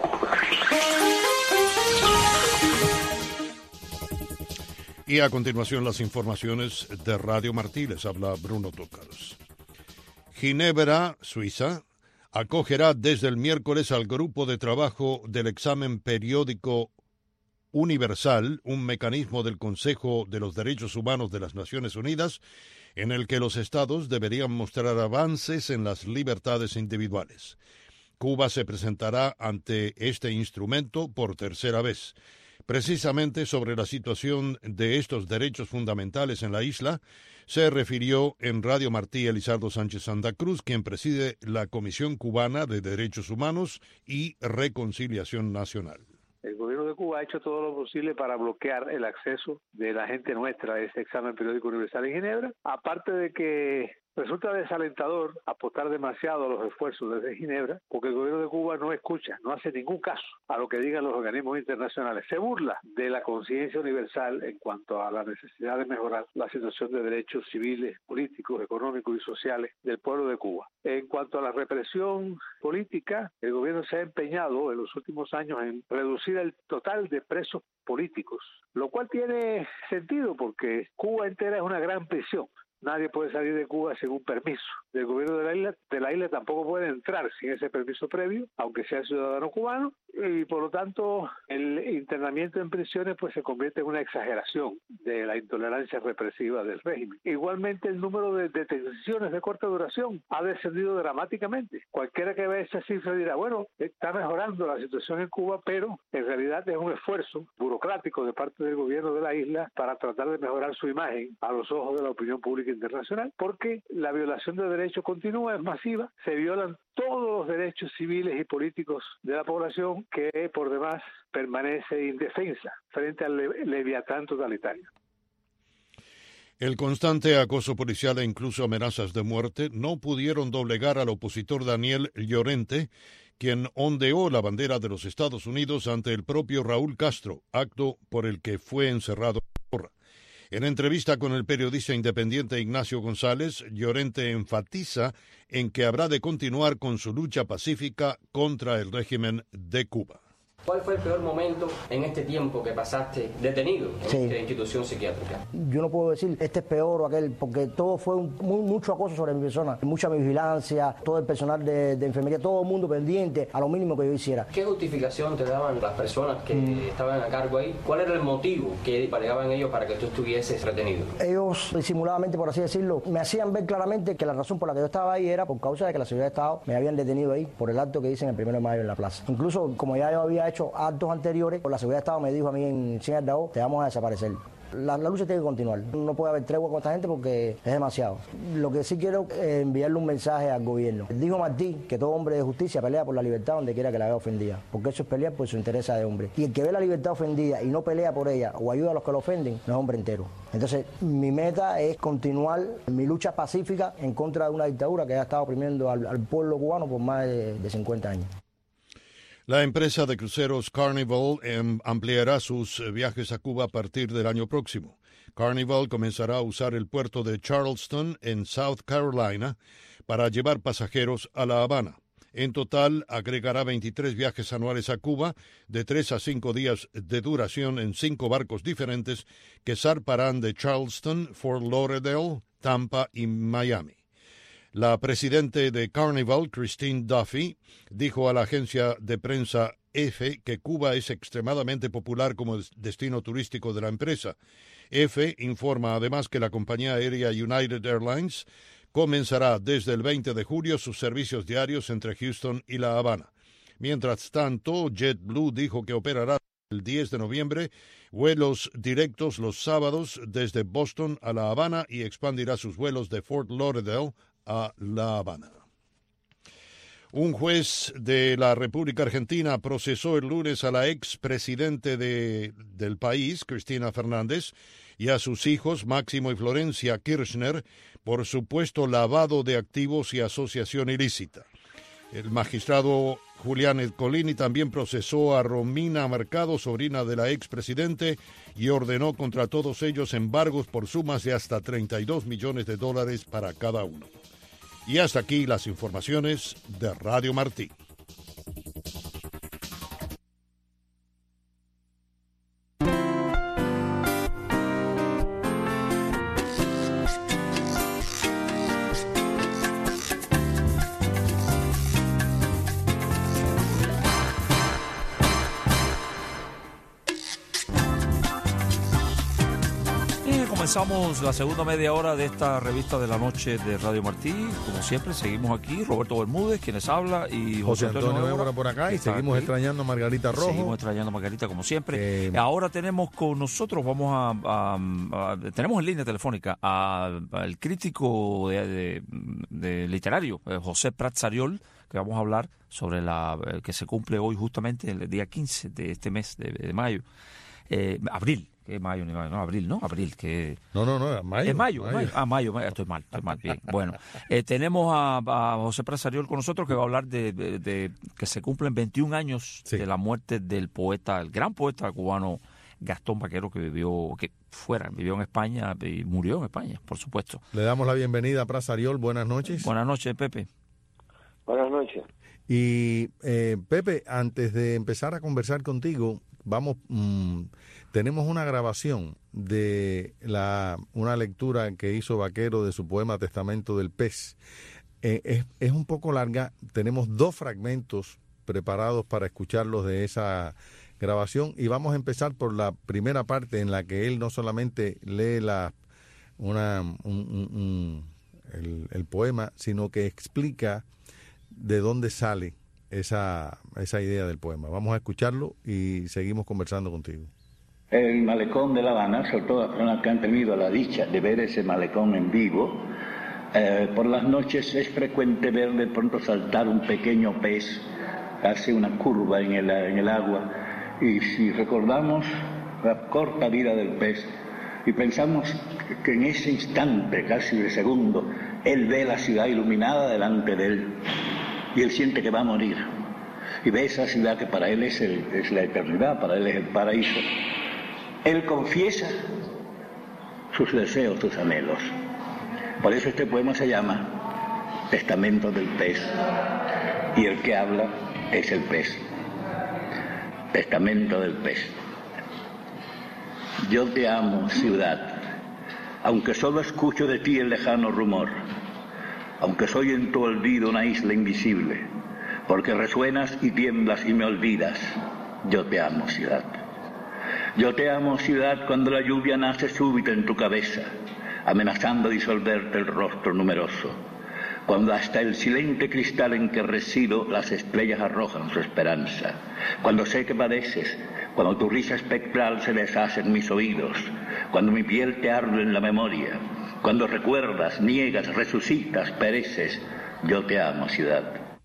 Y a continuación las informaciones de Radio Martí. Les habla Bruno Tócaros. Ginebra, Suiza, acogerá desde el miércoles al grupo de trabajo del examen periódico universal, un mecanismo del Consejo de los Derechos Humanos de las Naciones Unidas, en el que los estados deberían mostrar avances en las libertades individuales. Cuba se presentará ante este instrumento por tercera vez. Precisamente sobre la situación de estos derechos fundamentales en la isla, se refirió en Radio Martí Elizardo Sánchez Santa Cruz, quien preside la Comisión Cubana de Derechos Humanos y Reconciliación Nacional. El gobierno de Cuba ha hecho todo lo posible para bloquear el acceso de la gente nuestra a ese examen periódico universal en Ginebra, aparte de que resulta desalentador apostar demasiado a los esfuerzos desde Ginebra, porque el gobierno de Cuba no escucha, no hace ningún caso a lo que digan los organismos internacionales. Se burla de la conciencia universal en cuanto a la necesidad de mejorar la situación de derechos civiles, políticos, económicos y sociales del pueblo de Cuba. En cuanto a la represión política, el gobierno se ha empeñado en los últimos años en reducir el total de presos políticos, lo cual tiene sentido porque Cuba entera es una gran prisión. Nadie puede salir de Cuba sin un permiso. Del gobierno de la isla, de la isla tampoco puede entrar sin ese permiso previo, aunque sea ciudadano cubano, y por lo tanto el internamiento en prisiones pues se convierte en una exageración de la intolerancia represiva del régimen. Igualmente el número de detenciones de corta duración ha descendido dramáticamente. Cualquiera que vea esa cifra dirá, bueno, está mejorando la situación en Cuba, pero en realidad es un esfuerzo burocrático de parte del gobierno de la isla para tratar de mejorar su imagen a los ojos de la opinión pública internacional, porque la violación de derechos continúa, es masiva, se violan todos los derechos civiles y políticos de la población que por demás permanece indefensa frente al le- leviatán totalitario. El constante acoso policial e incluso amenazas de muerte no pudieron doblegar al opositor Daniel Llorente, quien ondeó la bandera de los Estados Unidos ante el propio Raúl Castro, acto por el que fue encerrado en Porra. En entrevista con el periodista independiente Ignacio González, Llorente enfatiza en que habrá de continuar con su lucha pacífica contra el régimen de Cuba. ¿Cuál fue el peor momento en este tiempo que pasaste detenido en sí. esta institución psiquiátrica? Yo no puedo decir este es peor o aquel, porque todo fue un, muy, mucho acoso sobre mi persona, mucha vigilancia, todo el personal de, de enfermería, todo el mundo pendiente a lo mínimo que yo hiciera. ¿Qué justificación te daban las personas que mm. estaban a cargo ahí? ¿Cuál era el motivo que alegaban ellos para que tú estuvieses retenido? Ellos, disimuladamente, por así decirlo, me hacían ver claramente que la razón por la que yo estaba ahí era por causa de que la seguridad de Estado me habían detenido ahí por el acto que hice en el primero de mayo en la plaza. Incluso, como ya yo había hecho actos anteriores, por la seguridad de Estado me dijo a mí en Cien Aldao, te vamos a desaparecer. La, la lucha tiene que continuar. No puede haber tregua con esta gente porque es demasiado. Lo que sí quiero es enviarle un mensaje al gobierno. Dijo Martí que todo hombre de justicia pelea por la libertad donde quiera que la vea ofendida, porque eso es pelear por su interés de hombre. Y el que ve la libertad ofendida y no pelea por ella o ayuda a los que lo ofenden, no es hombre entero. Entonces, mi meta es continuar mi lucha pacífica en contra de una dictadura que ha estado oprimiendo al, al pueblo cubano por más de, de cincuenta años. La empresa de cruceros Carnival eh, ampliará sus viajes a Cuba a partir del año próximo. Carnival comenzará a usar el puerto de Charleston en South Carolina para llevar pasajeros a La Habana. En total, agregará veintitrés viajes anuales a Cuba de tres a cinco días de duración en cinco barcos diferentes que zarparán de Charleston, Fort Lauderdale, Tampa y Miami. La presidente de Carnival, Christine Duffy, dijo a la agencia de prensa EFE que Cuba es extremadamente popular como destino turístico de la empresa. EFE informa además que la compañía aérea United Airlines comenzará desde el veinte de julio sus servicios diarios entre Houston y La Habana. Mientras tanto, JetBlue dijo que operará el diez de noviembre vuelos directos los sábados desde Boston a La Habana y expandirá sus vuelos de Fort Lauderdale a La Habana. Un juez de la República Argentina procesó el lunes a la expresidente de, del país, Cristina Fernández, y a sus hijos, Máximo y Florencia Kirchner, por supuesto lavado de activos y asociación ilícita. El magistrado Julián Ercolini también procesó a Romina Mercado, sobrina de la expresidente, y ordenó contra todos ellos embargos por sumas de hasta treinta y dos millones de dólares para cada uno. Y hasta aquí las informaciones de Radio Martí. comenzamos la segunda media hora de esta revista de la noche de Radio Martí. Como siempre, seguimos aquí. Roberto Bermúdez, quienes habla, y José, José Antonio, Antonio Évora por acá. Y seguimos aquí. extrañando a Margarita Rojo. Seguimos extrañando a Margarita, como siempre. Eh, Ahora tenemos con nosotros, vamos a, a, a tenemos en línea telefónica al crítico de, de, de literario, José Prats Ariol, que vamos a hablar sobre la que se cumple hoy justamente el día quince de este mes de, de mayo, eh, abril. ¿Qué mayo? No, abril, ¿no? Abril, que... No, no, no, mayo. Es mayo, mayo. mayo. Ah, mayo, mayo, estoy mal, estoy mal, bien. Bueno, eh, tenemos a, a José Prats Ariol con nosotros, que va a hablar de, de, de que se cumplen veintiún años sí. de la muerte del poeta, el gran poeta cubano Gastón Baquero, que vivió, que fuera, vivió en España y murió en España, por supuesto. Le damos la bienvenida a Prats Ariol, buenas noches. Buenas noches, Pepe. Buenas noches. Y, eh, Pepe, antes de empezar a conversar contigo, vamos... Mmm, tenemos una grabación de la una lectura que hizo Baquero de su poema Testamento del Pez. Eh, es, es un poco larga. Tenemos dos fragmentos preparados para escucharlos de esa grabación y vamos a empezar por la primera parte en la que él no solamente lee la una un, un, un, el, el poema, sino que explica de dónde sale esa, esa idea del poema. Vamos a escucharlo y seguimos conversando contigo. El malecón de La Habana, sobre todo las personas que han tenido la dicha de ver ese malecón en vivo, eh, por las noches es frecuente ver de pronto saltar un pequeño pez, hace una curva en el, en el agua, y si recordamos la corta vida del pez y pensamos que en ese instante, casi de segundo, él ve la ciudad iluminada delante de él y él siente que va a morir y ve esa ciudad que para él es, el, es la eternidad, para él es el paraíso. Él confiesa sus deseos, sus anhelos. Por eso este poema se llama Testamento del Pez. Y el que habla es el pez. Testamento del Pez. Yo te amo, ciudad, aunque solo escucho de ti el lejano rumor, aunque soy en tu olvido una isla invisible, porque resuenas y tiemblas y me olvidas. Yo te amo, ciudad. Yo te amo, ciudad, cuando la lluvia nace súbita en tu cabeza, amenazando disolverte el rostro numeroso, cuando hasta el silente cristal en que resido las estrellas arrojan su esperanza, cuando sé que padeces, cuando tu risa espectral se deshace en mis oídos, cuando mi piel te arde en la memoria, cuando recuerdas, niegas, resucitas, pereces. Yo te amo, ciudad.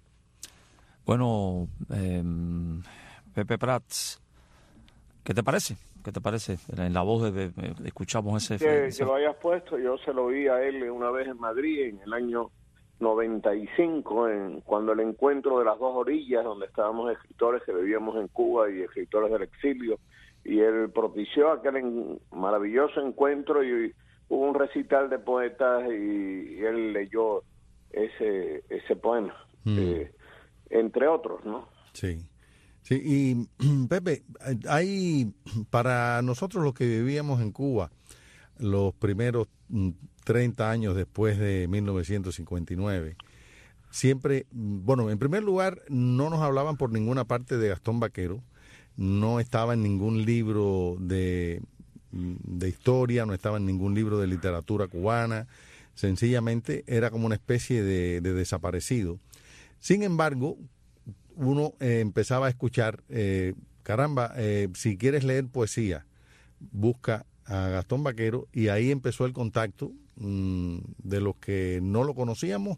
Bueno, eh, Pepe Prats, ¿qué te parece? ¿Qué te parece? En la voz de, de, de escuchamos ese... Que, ese... que lo hayas puesto, yo se lo oí a él una vez en Madrid, en el año noventa y cinco, en, cuando el encuentro de las dos orillas, donde estábamos escritores que vivíamos en Cuba y escritores del exilio, y él propició aquel en, maravilloso encuentro y hubo un recital de poetas y, y él leyó ese, ese poema, mm. eh, entre otros, ¿no? Sí. Sí, y Pepe, hay para nosotros los que vivíamos en Cuba los primeros treinta años después de mil novecientos cincuenta y nueve, siempre, bueno, en primer lugar, no nos hablaban por ninguna parte de Gastón Baquero, no estaba en ningún libro de, de historia, no estaba en ningún libro de literatura cubana, sencillamente era como una especie de, de desaparecido. Sin embargo, uno eh, empezaba a escuchar, eh, caramba, eh, si quieres leer poesía, busca a Gastón Baquero, y ahí empezó el contacto mmm, de los que no lo conocíamos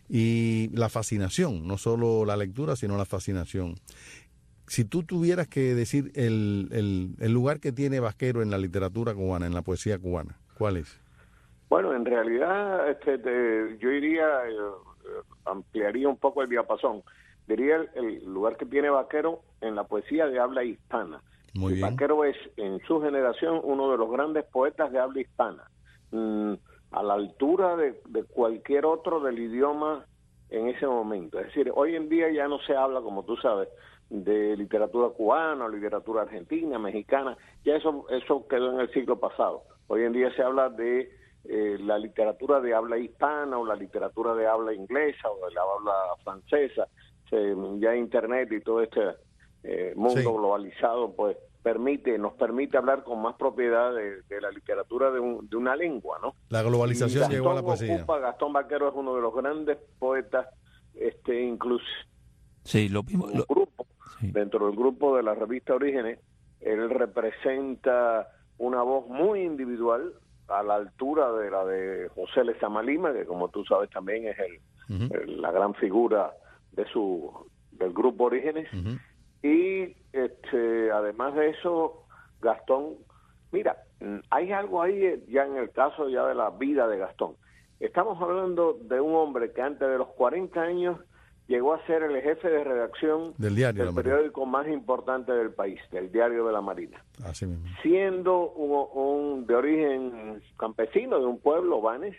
y la fascinación, no solo la lectura, sino la fascinación. Si tú tuvieras que decir el, el, el lugar que tiene Baquero en la literatura cubana, en la poesía cubana, ¿cuál es? Bueno, en realidad este, te, yo iría, eh, ampliaría un poco el diapasón. Diría el, el lugar que tiene Baquero en la poesía de habla hispana. Muy bien. Baquero es, en su generación, uno de los grandes poetas de habla hispana, mm, a la altura de, de cualquier otro del idioma en ese momento. Es decir, hoy en día ya no se habla, como tú sabes, de literatura cubana, literatura argentina, mexicana, ya eso eso quedó en el siglo pasado. Hoy en día se habla de eh, la literatura de habla hispana o la literatura de habla inglesa o de la habla francesa. Se, ya Internet y todo este eh, mundo sí. globalizado, pues permite, nos permite hablar con más propiedad de, de la literatura de, un, de una lengua, ¿no? La globalización llegó a la poesía. Ocupa, Gastón Vaquero es uno de los grandes poetas, este, incluso sí, lo mismo, lo... grupo, sí. Dentro del grupo de la revista Orígenes, él representa una voz muy individual, a la altura de la de José Lezama Lima, que como tú sabes también es el, uh-huh. el, la gran figura de su del grupo Orígenes. Uh-huh. Y este, además de eso, Gastón, mira, hay algo ahí ya en el caso ya de la vida de Gastón. Estamos hablando de un hombre que antes de los cuarenta años llegó a ser el jefe de redacción del, diario del periódico más importante del país, del Diario de la Marina. Así mismo. Siendo un, un de origen campesino, de un pueblo, Vanes,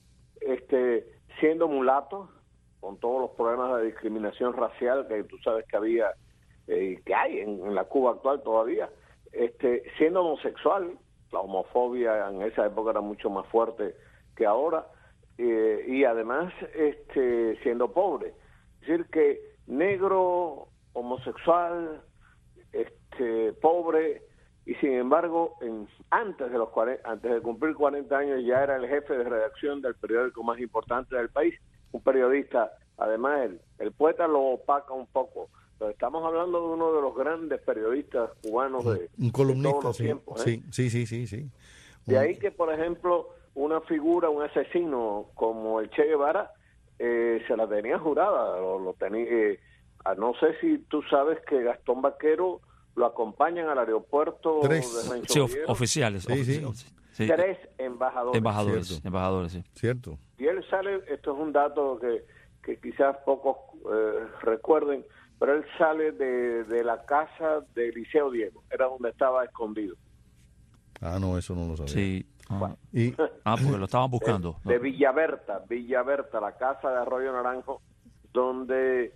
este, siendo mulato, con todos los problemas de discriminación racial que tú sabes que había, eh, que hay en, en la Cuba actual todavía, este, siendo homosexual, la homofobia en esa época era mucho más fuerte que ahora, eh, y además este, siendo pobre. Es decir, que negro, homosexual, este, pobre, y sin embargo, en, antes de los cuarenta, antes de cumplir cuarenta años ya era el jefe de redacción del periódico más importante del país, un periodista, además el, el poeta lo opaca un poco, pero estamos hablando de uno de los grandes periodistas cubanos de, un columnista, de todos los sí, tiempos. ¿eh? sí, sí, sí, sí. De ahí que, por ejemplo, una figura, un asesino como el Che Guevara, eh, se la tenía jurada, lo, lo tenía, eh, no sé si tú sabes que Gastón Vaquero lo acompañan al aeropuerto Tres. de Rancho Sí, of- Viejo. oficiales. Sí, oficiales. sí. Sí. Tres embajadores. Embajadores, Cierto. embajadores, sí. Cierto. Y él sale, esto es un dato que, que quizás pocos eh, recuerden, pero él sale de, de la casa de Liceo Diego, era donde estaba escondido. Ah, no, eso no lo sabía. Sí. Ah, Y, ah, porque lo estaban buscando. De, de Villaberta, Villaberta, la casa de Arroyo Naranjo, donde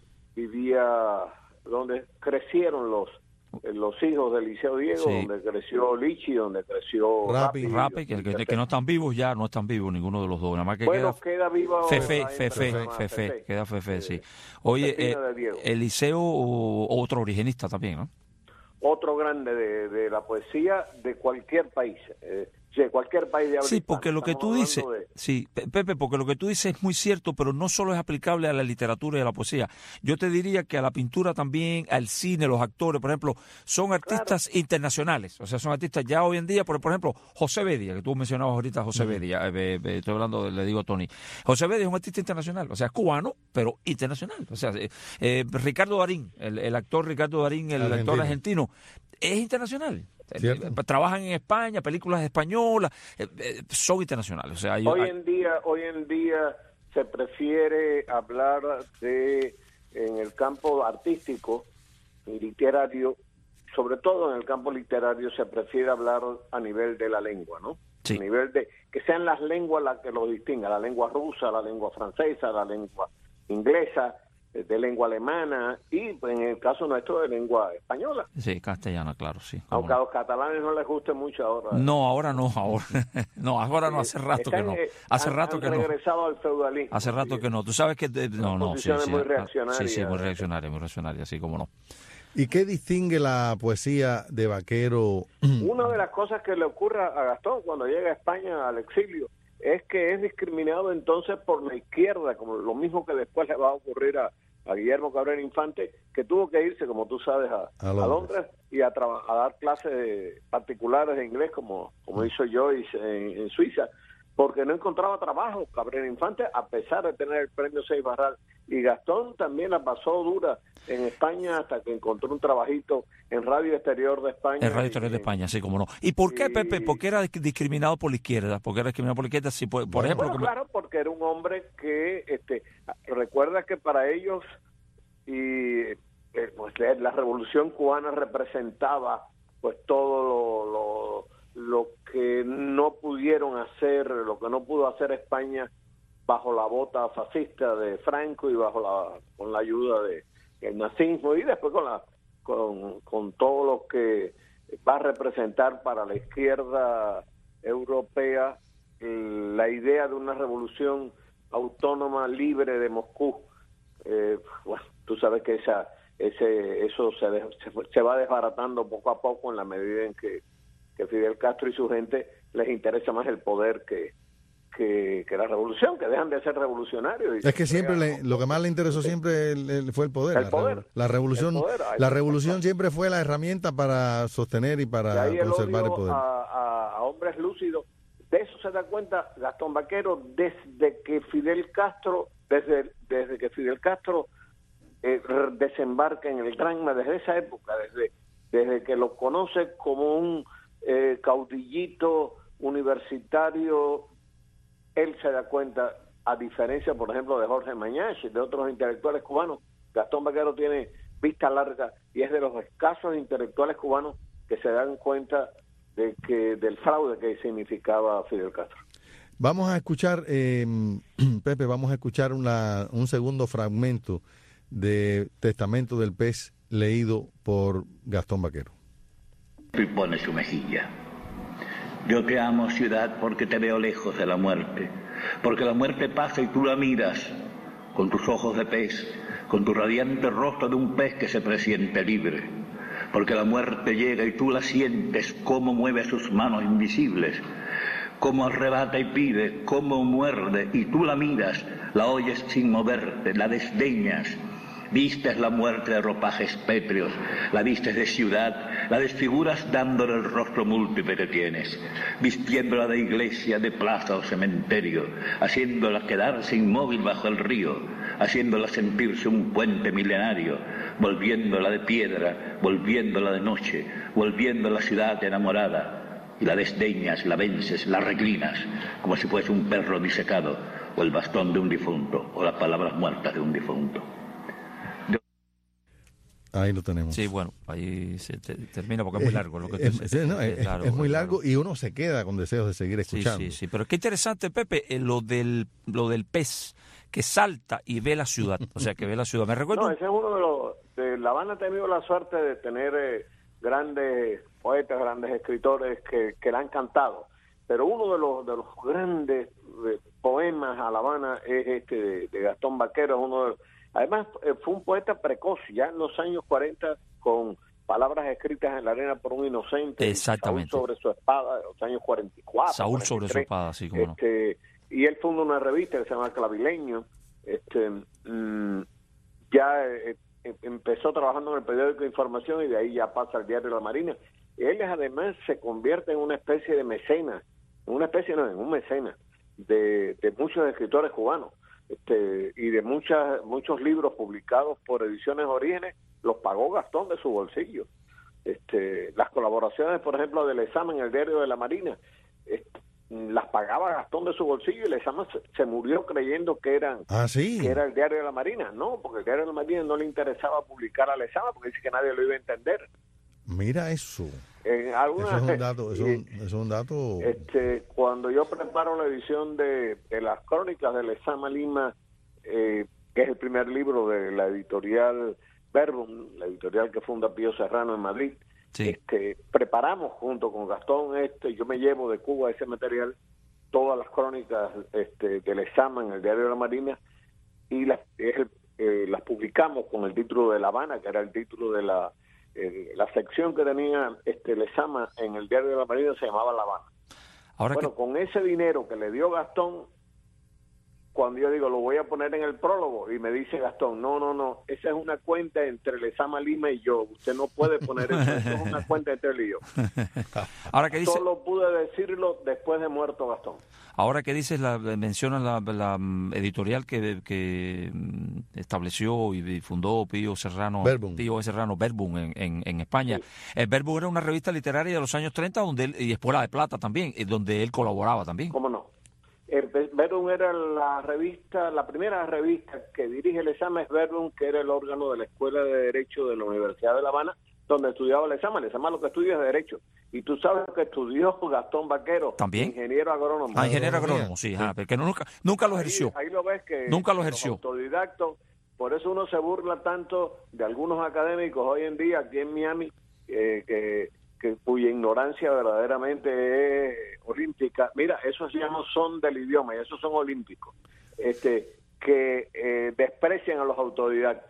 vivía, donde crecieron los los hijos de Liceo Diego, Sí. donde creció Lichi, donde creció Rapi. Rapi, que, que, que no están vivos ya, no están vivos ninguno de los dos. Nada más que Bueno, queda queda vivo Fefe, la Fefe, hembra, se llama Fefe, queda Fefe, Eh, sí. Oye, eh, Fefina de Diego. Eliseo, otro originista también, ¿no? Otro grande de, de la poesía de cualquier país, eh, de cualquier país de habla Sí, hispana. porque lo que tú Estamos dices, hablando de- sí, Pe- Pepe, porque lo que tú dices es muy cierto, pero no solo es aplicable a la literatura y a la poesía. Yo te diría que a la pintura también, al cine, los actores, por ejemplo, son artistas internacionales. O sea, son artistas ya hoy en día, por, por ejemplo, José Bedia, que tú mencionabas ahorita, José Bedia, eh, eh, eh, estoy hablando, le digo a Tony. José Bedia es un artista internacional, o sea, es cubano, pero internacional. O sea, eh, eh, Ricardo Darín, el, el actor Ricardo Darín, el Argentino. actor argentino, es internacional. Cierto. Eh, Trabajan en España, películas españolas, eh, eh, son internacionales. O sea, hay- Hoy hay- en día, hoy en día se prefiere hablar de en el campo artístico y literario, sobre todo en el campo literario se prefiere hablar a nivel de la lengua, ¿no? Sí. A nivel de que sean las lenguas las que lo distingan, la lengua rusa, la lengua francesa, la lengua inglesa, eh, de lengua alemana y pues, en el caso nuestro de lengua española. sí, castellana, claro, sí. cómo Aunque a no. los catalanes no les guste mucho ahora. No, ahora no, ahora no, ahora no, hace rato que Están, no. eh, Hace han- rato han que no. regresado al feudalismo. Hace rato que no. Tú sabes que de- no, no, sí, posiciones sí, muy ah, reaccionarias. sí, sí, muy reaccionaria, muy reaccionaria, sí, cómo no. ¿Y qué distingue la poesía de Vaquero? Una de las cosas que le ocurre a Gastón cuando llega a España al exilio es que es discriminado entonces por la izquierda, como lo mismo que después le va a ocurrir a, a Guillermo Cabrera Infante, que tuvo que irse, como tú sabes, a, A a Londres. Londres y a, traba- a dar clases de- particulares de inglés, como, como hizo Joyce en, en Suiza, porque no encontraba trabajo Cabrera Infante, a pesar de tener el premio Seis Barral. Y Gastón también la pasó dura en España hasta que encontró un trabajito en Radio Exterior de España. El Radio y- Exterior de España, sí, cómo no. ¿Y por qué, Pepe? ¿Por qué era disc- discriminado por la izquierda? ¿Por qué era discriminado por la izquierda? Si, por, por ejemplo, Bueno, como- claro, porque era un hombre que, este, recuerda que para ellos y eh, pues eh, la Revolución Cubana representaba pues todo lo, lo, lo que no pudieron hacer, lo que no pudo hacer España bajo la bota fascista de Franco y bajo la con la ayuda de el nazismo y después con la con, con todo lo que va a representar para la izquierda europea eh, la idea de una revolución autónoma libre de Moscú. Eh, bueno, tú sabes que esa ese eso se, de, se, se va desbaratando poco a poco en la medida en que, que Fidel Castro y su gente les interesa más el poder que Que, que la revolución, que dejan de ser revolucionarios. Es que siempre le, lo que más le interesó siempre el, el, fue el poder. El la, poder. La revolución, el poder, la revolución siempre fue la herramienta para sostener y para y ahí conservar el, el poder. A, a, a hombres lúcidos. De eso se da cuenta Gastón Vaquero desde que Fidel Castro, desde, desde que Fidel Castro eh, desembarca en el Granma, desde esa época, desde, desde que lo conoce como un eh, caudillito universitario. Él se da cuenta, a diferencia, por ejemplo, de Jorge Mañach y de otros intelectuales cubanos, Gastón Vaquero tiene vista larga y es de los escasos intelectuales cubanos que se dan cuenta de que del fraude que significaba Fidel Castro. Vamos a escuchar, eh, Pepe, vamos a escuchar una, un segundo fragmento de Testamento del Pez leído por Gastón Vaquero. Y pone su mejilla. Yo te amo, ciudad, porque te veo lejos de la muerte, porque la muerte pasa y tú la miras con tus ojos de pez, con tu radiante rostro de un pez que se presiente libre, porque la muerte llega y tú la sientes, cómo mueve sus manos invisibles, cómo arrebata y pide, cómo muerde, y tú la miras, la oyes sin moverte, la desdeñas. Vistes la muerte de ropajes pétreos, la vistes de ciudad, la desfiguras dándole el rostro múltiple que tienes, vistiéndola de iglesia, de plaza o cementerio, haciéndola quedarse inmóvil bajo el río, haciéndola sentirse un puente milenario, volviéndola de piedra, volviéndola de noche, volviendo la ciudad enamorada, y la desdeñas, la vences, la reclinas, como si fuese un perro disecado, o el bastón de un difunto, o las palabras muertas de un difunto. Ahí lo tenemos. Sí, bueno, ahí se te, termina porque es muy largo. Lo que es, te, es, no, es, claro, es muy claro. largo y uno se queda con deseos de seguir escuchando. Sí, sí, sí, pero qué interesante, Pepe, eh, lo del lo del pez que salta y ve la ciudad, o sea, que ve la ciudad. Me recuerdo. No, ese es uno de los. De La Habana ha tenido la suerte de tener eh, grandes poetas, grandes escritores que, que la han cantado, pero uno de los de los grandes de, poemas a La Habana es este de, de Gastón Vaquero, es uno de Además, eh, fue un poeta precoz, ya en los años cuarenta, con palabras escritas en la arena por un inocente. Exactamente. Saúl sobre su espada, en los años cuarenta y cuatro. Saúl cuarenta y tres, sobre su espada, sí, como este, no. Y él fundó una revista que se llama Clavileño. Este, mmm, ya eh, empezó trabajando en el periódico de Información y de ahí ya pasa al diario La Marina. Él además se convierte en una especie de mecenas, en una especie, no, en un mecenas de, de muchos escritores cubanos. Este, y de muchas muchos libros publicados por Ediciones Orígenes los pagó Gastón de su bolsillo. Este, las colaboraciones, por ejemplo, del Examen en el diario de La Marina, este, las pagaba Gastón de su bolsillo y el Examen se, se murió creyendo que eran ¿Ah, sí? que era el diario de La Marina. No, porque el diario de La Marina no le interesaba publicar al Examen porque dice que nadie lo iba a entender. Mira eso. En alguna, eso es un dato. Eso, y, eso es un dato. Este, cuando yo preparo la edición de, de las crónicas del Examen Lima, eh, que es el primer libro de la editorial Verbum, la editorial que funda Pío Serrano en Madrid, sí. este, preparamos junto con Gastón, este, yo me llevo de Cuba ese material, todas las crónicas este, del Examen en el diario de La Marina, y las, eh, eh, las publicamos con el título de La Habana, que era el título de la Eh, la sección que tenía este Lezama en el diario de La Marina se llamaba La Habana. Ahora bueno, que... con ese dinero que le dio Gastón, cuando yo digo lo voy a poner en el prólogo y me dice Gastón, no, no, no, esa es una cuenta entre Lezama Lima y yo, usted no puede poner eso, eso es una cuenta entre él y yo. Ahora que dice... Solo pude decirlo después de muerto Gastón. Ahora que dices, la, mencionas la, la editorial que, que estableció y fundó Pío Serrano, Verbum. Pío Serrano Verbum en, en, en España. Sí. El Verbum era una revista literaria de los años treinta donde él, y Espuela de Plata también, donde él colaboraba también. ¿Cómo no? El Verbum era la revista, la primera revista que dirige el examen es Verbum, que era el órgano de la Escuela de Derecho de la Universidad de La Habana, donde estudiaba el examen. El examen lo que estudia es Derecho. Y tú sabes que estudió Gastón Vaquero, ¿también? Ingeniero agrónomo. Ah, ingeniero agrónomo, sí, ah, porque nunca, nunca lo ejerció. Ahí, ahí lo ves que nunca lo ejerció. Autodidacto, por eso uno se burla tanto de algunos académicos hoy en día aquí en Miami, eh, que, que cuya ignorancia verdaderamente es olímpica. Mira, esos ya no son del idioma, y esos son olímpicos, este, que eh, desprecian a los autodidactos.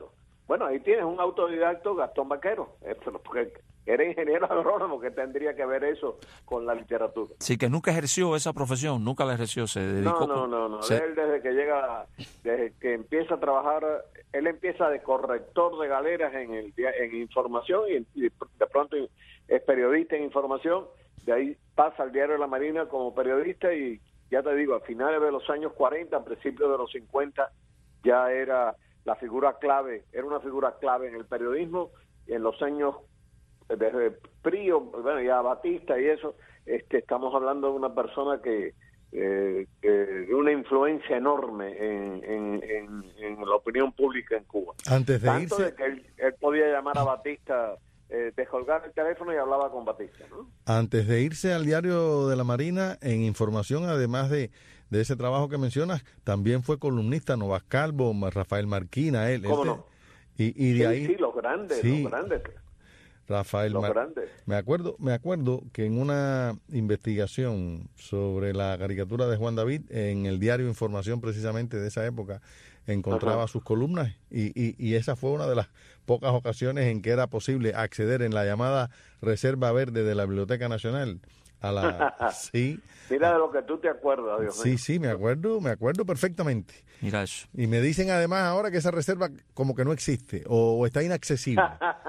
Bueno, ahí tienes un autodidacto, Gastón Vaquero, porque era ingeniero agrónomo, que tendría que ver eso con la literatura. Sí, que nunca ejerció esa profesión, nunca la ejerció, se dedicó. No, no, no, no. Se... Él desde que llega, desde que empieza a trabajar, él empieza de corrector de galeras en el en información y, y de pronto es periodista en información, de ahí pasa al Diario de la Marina como periodista y ya te digo, a finales de los años cuarenta, a principios de los cincuenta, ya era la figura clave, era una figura clave en el periodismo. Y en los años desde Prío, bueno, ya Batista y eso, este, estamos hablando de una persona que eh, eh, de una influencia enorme en, en, en, en la opinión pública en Cuba. Antes de Tanto irse, de que él, él podía llamar a Batista, eh, descolgar el teléfono y hablaba con Batista, ¿no? Antes de irse al Diario de la Marina, en información, además de, de ese trabajo que mencionas, también fue columnista Novas Calvo, Rafael Marquina, él. ¿Cómo este, no? Y, y de sí, ahí... sí, los grandes, sí, los grandes. Rafael Los Mar... grandes. Me acuerdo, me acuerdo que en una investigación sobre la caricatura de Juan David, en el diario Información precisamente de esa época, encontraba Ajá. sus columnas y, y, y esa fue una de las pocas ocasiones en que era posible acceder en la llamada Reserva Verde de la Biblioteca Nacional a la... sí. Mira de lo que tú te acuerdas, Dios Sí, mío. sí, me acuerdo, me acuerdo perfectamente. Mira eso. Y me dicen además ahora que esa reserva como que no existe o, o está inaccesible.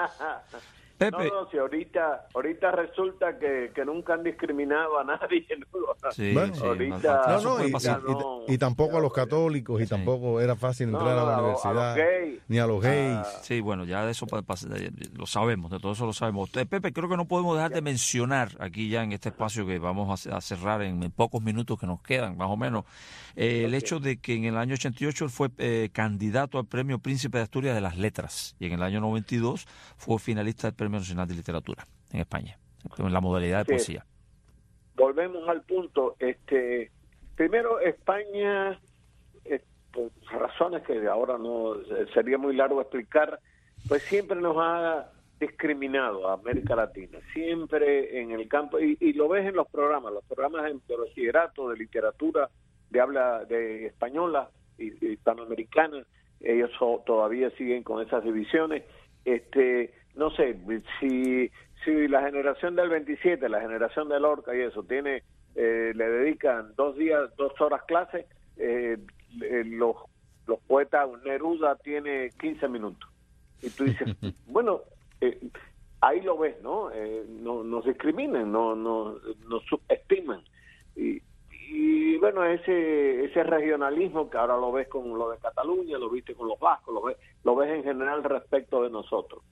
Pepe. No, no, si ahorita, ahorita resulta que, que nunca han discriminado a nadie, ¿no? Sí, Bueno, sí, ahorita, No, no, y, y- ahorita y- no. y tampoco a los católicos y tampoco era fácil No, entrar a la no, a los- a universidad, los gays. ni a los gays. Ah. Sí, bueno, ya de eso pa- pa- de- lo sabemos, de todo eso lo sabemos. Usted, Pepe, creo que no podemos dejar de mencionar aquí ya en este espacio que vamos a, a cerrar en, en pocos minutos que nos quedan, más o menos, eh, el hecho de que en el año ochenta y ocho él fue eh, candidato al Premio Príncipe de Asturias de las Letras y en el año noventa y dos fue finalista del Premio Nacional de Literatura en España, en la modalidad de Sí. poesía. Volvemos al punto. Este, primero, España, eh, por razones que ahora no eh, sería muy largo explicar, pues siempre nos ha discriminado a América Latina, siempre en el campo, y, y lo ves en los programas, los programas de bachillerato, de literatura, de habla de española y, y hispanoamericana, ellos so- todavía siguen con esas divisiones. Este, no sé, si si la generación del veintisiete, la generación de Lorca y eso, tiene eh, le dedican dos días, dos horas clase, eh, eh, los, los poetas, Neruda tiene quince minutos. Y tú dices, bueno, eh, ahí lo ves, ¿no? Eh, no nos discriminan, no, no nos subestiman. Y, y bueno, ese ese regionalismo que ahora lo ves con lo de Cataluña, lo viste con los vascos, lo ves, lo ves en general respecto de nosotros.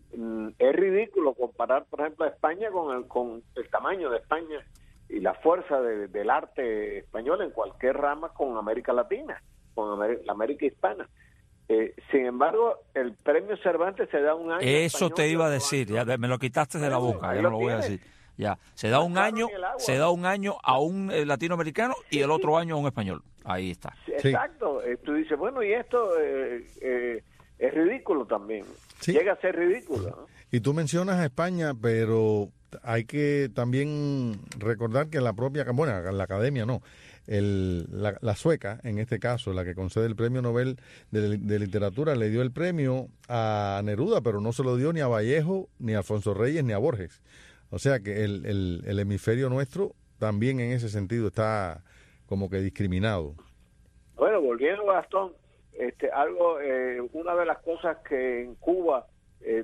Es ridículo comparar, por ejemplo, a España con el, con el tamaño de España y la fuerza de, del arte español en cualquier rama con América Latina, con América, la América hispana. Eh, sin embargo, el premio Cervantes se da un año. Eso te iba a decir, ya me lo quitaste de la Bueno, boca, ahí ya lo no lo voy a tienes. decir. Ya, se da un año, en el agua. se da un año a un eh, latinoamericano y el otro año a un español. Ahí está. Exacto. Eh, tú dices, bueno, y esto eh, eh, es ridículo también. Sí. Llega a ser ridículo, ¿no? Y tú mencionas a España, pero hay que también recordar que la propia, bueno, la academia no, el, la, la sueca, en este caso, la que concede el premio Nobel de, de Literatura, le dio el premio a Neruda, pero no se lo dio ni a Vallejo, ni a Alfonso Reyes, ni a Borges. O sea que el, el, el hemisferio nuestro también en ese sentido está como que discriminado. Bueno, volviendo a Gastón, este, algo, eh, una de las cosas que en Cuba eh,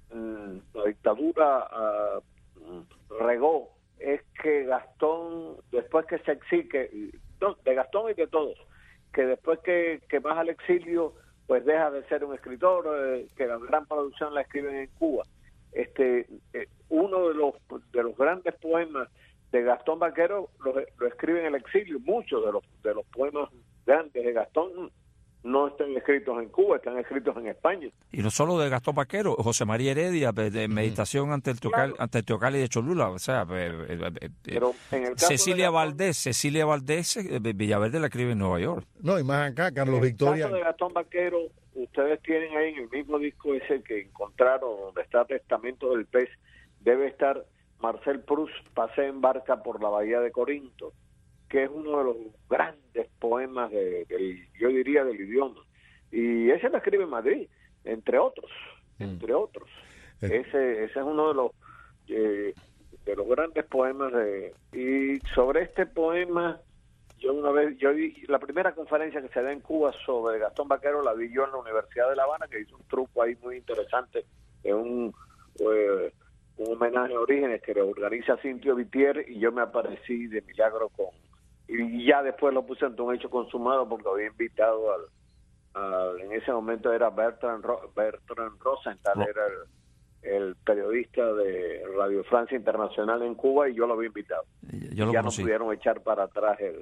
la dictadura uh, regó es que Gastón, después que se exige, no, de Gastón y de todos, que después que, que vas al exilio, pues deja de ser un escritor, eh, que la gran producción la escriben en Cuba. Este, eh, uno de los de los grandes poemas de Gastón Vaquero lo, lo escribe en el exilio. Muchos de los de los poemas grandes de Gastón no están escritos en Cuba, están escritos en España. Y no solo de Gastón Vaquero, José María Heredia, de Meditación ante el Teocal, Claro. ante el Teocalli de Cholula, o sea, eh, eh, eh, Pero en el caso Cecilia de Gastón, Valdés, Cecilia Valdés, eh, Villaverde la escribe en Nueva York. No, y más acá, Carlos en el Victoria. caso de Gastón Vaquero, ustedes tienen ahí en el mismo disco ese que encontraron, donde está Testamento del Pez, debe estar Marcel Proust, Pasea en barca por la bahía de Corinto, que es uno de los grandes poemas de, del, yo diría, del idioma. Y ese lo escribe en Madrid. entre otros, mm. entre otros. Eh. Ese, ese es uno de los eh, de los grandes poemas de, y sobre este poema yo una vez yo vi la primera conferencia que se da en Cuba sobre Gastón Vaquero, la vi yo en la Universidad de La Habana, que hizo un truco ahí muy interesante de un eh, un homenaje a Orígenes que lo organiza Cintio Vitier, y yo me aparecí de milagro con y ya después lo puse ante un hecho consumado porque había invitado al, al en ese momento era Bertrand, Ro, Bertrand Rosenthal, oh. era el, el periodista de Radio Francia Internacional en Cuba, y yo lo había invitado. Yo lo ya conocí. No pudieron echar para atrás el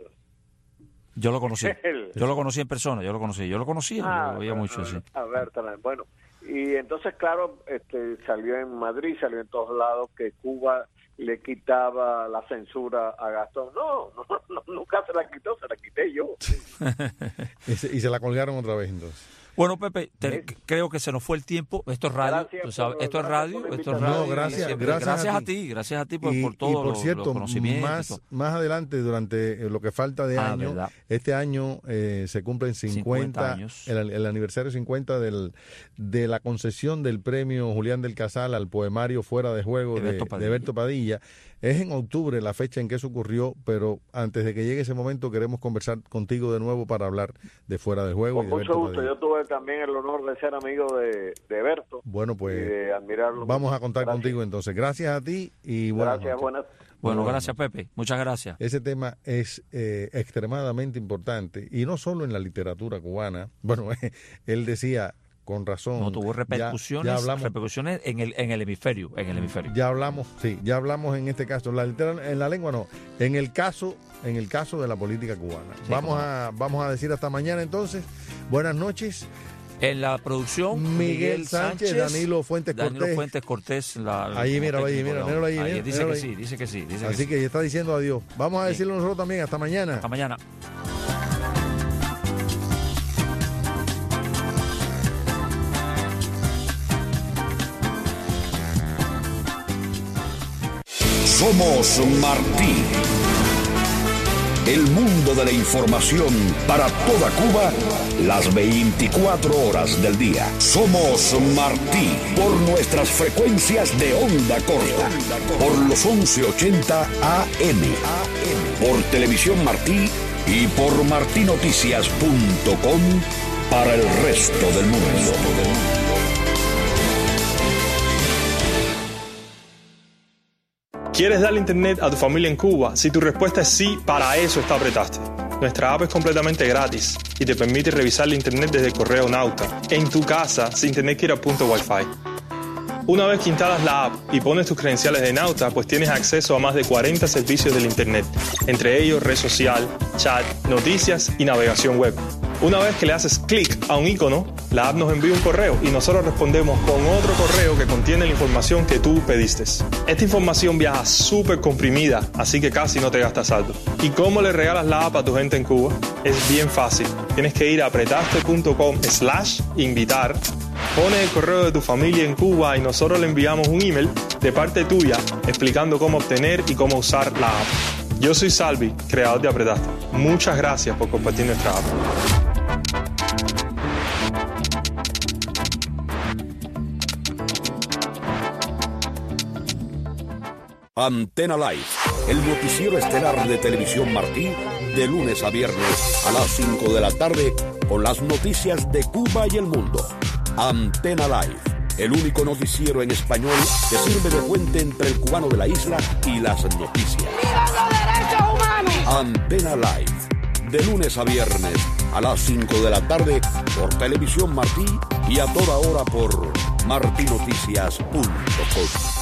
Yo lo conocí. el, yo lo conocí en persona, yo lo conocí. Yo lo conocía, ah, yo lo veía mucho, a, sí. A Bertrand, bueno. Y entonces, claro, este salió en Madrid, salió en todos lados que Cuba le quitaba la censura a Gastón. No, no, no nunca se la quitó, se la quité yo. y, se, y se la colgaron otra vez entonces. Bueno, Pepe, te, ¿Sí? creo que se nos fue el tiempo. Esto es radio, gracias tú sabes, por, esto es radio, esto es radio. No, gracias, siempre, gracias, gracias a, a ti. ti, gracias a ti por, y, por todo y por los, cierto, los conocimientos. Más, más adelante, durante lo que falta de ah, año, ¿verdad? este año eh, se cumplen cincuenta, años. El, el aniversario cincuenta del, de la concesión del premio Julián del Casal al poemario Fuera de Juego de, de, de Berto Padilla. Es en octubre la fecha en que eso ocurrió, pero antes de que llegue ese momento queremos conversar contigo de nuevo para hablar de Fuera de Juego. Con y de mucho Berto gusto, Padilla. yo tuve también el honor de ser amigo de, de Berto. Bueno, pues y de admirarlo. Vamos a contar gracias. contigo entonces. Gracias a ti y buenas Gracias, noches. buenas. Bueno, gracias Pepe, muchas gracias. Ese tema es eh, extremadamente importante, y no solo en la literatura cubana. Bueno, él decía... Con razón. No tuvo repercusiones, ya, ya hablamos, repercusiones en el en el hemisferio, en el hemisferio. Ya hablamos, sí, ya hablamos en este caso, la en la lengua no, en el caso, en el caso de la política cubana. Sí, vamos a vamos a decir hasta mañana entonces. Buenas noches. En la producción Miguel, Miguel Sánchez, Sánchez, Danilo Fuentes Cortés. Danilo Fuentes Cortés. La, ahí mira, ahí mira, mira, ahí, ahí, mira, dice mira, que ahí. sí, dice que sí, dice Así que, que sí. ya está diciendo adiós. Vamos a decirlo sí. nosotros también, hasta mañana. Hasta mañana. Somos Martí. El mundo de la información para toda Cuba, las veinticuatro horas del día. Somos Martí por nuestras frecuencias de onda corta, por los once ochenta A M, por Televisión Martí y por martinoticias punto com para el resto del mundo. ¿Quieres darle internet a tu familia en Cuba? Si tu respuesta es sí, para eso está Apretaste. Nuestra app es completamente gratis y te permite revisar la internet desde el correo Nauta, en tu casa, sin tener que ir a punto Wi-Fi. Una vez que instalas la app y pones tus credenciales de Nauta, pues tienes acceso a más de cuarenta servicios del internet, entre ellos red social, chat, noticias y navegación web. Una vez que le haces clic a un icono, la app nos envía un correo y nosotros respondemos con otro correo que contiene la información que tú pediste. Esta información viaja súper comprimida, así que casi no te gastas saldo. ¿Y cómo le regalas la app a tu gente en Cuba? Es bien fácil. Tienes que ir a apretaste.com slash invitar, pones el correo de tu familia en Cuba y nosotros le enviamos un email de parte tuya explicando cómo obtener y cómo usar la app. Yo soy Salvi, creador de Apretaste. Muchas gracias por compartir nuestra app. Antena Live, el noticiero estelar de Televisión Martí, de lunes a viernes a las cinco de la tarde, con las noticias de Cuba y el mundo. Antena Live, el único noticiero en español que sirve de puente entre el cubano de la isla y las noticias. ¡Viva los derechos humanos! Antena Live, de lunes a viernes a las cinco de la tarde, por Televisión Martí y a toda hora por martinoticias punto com.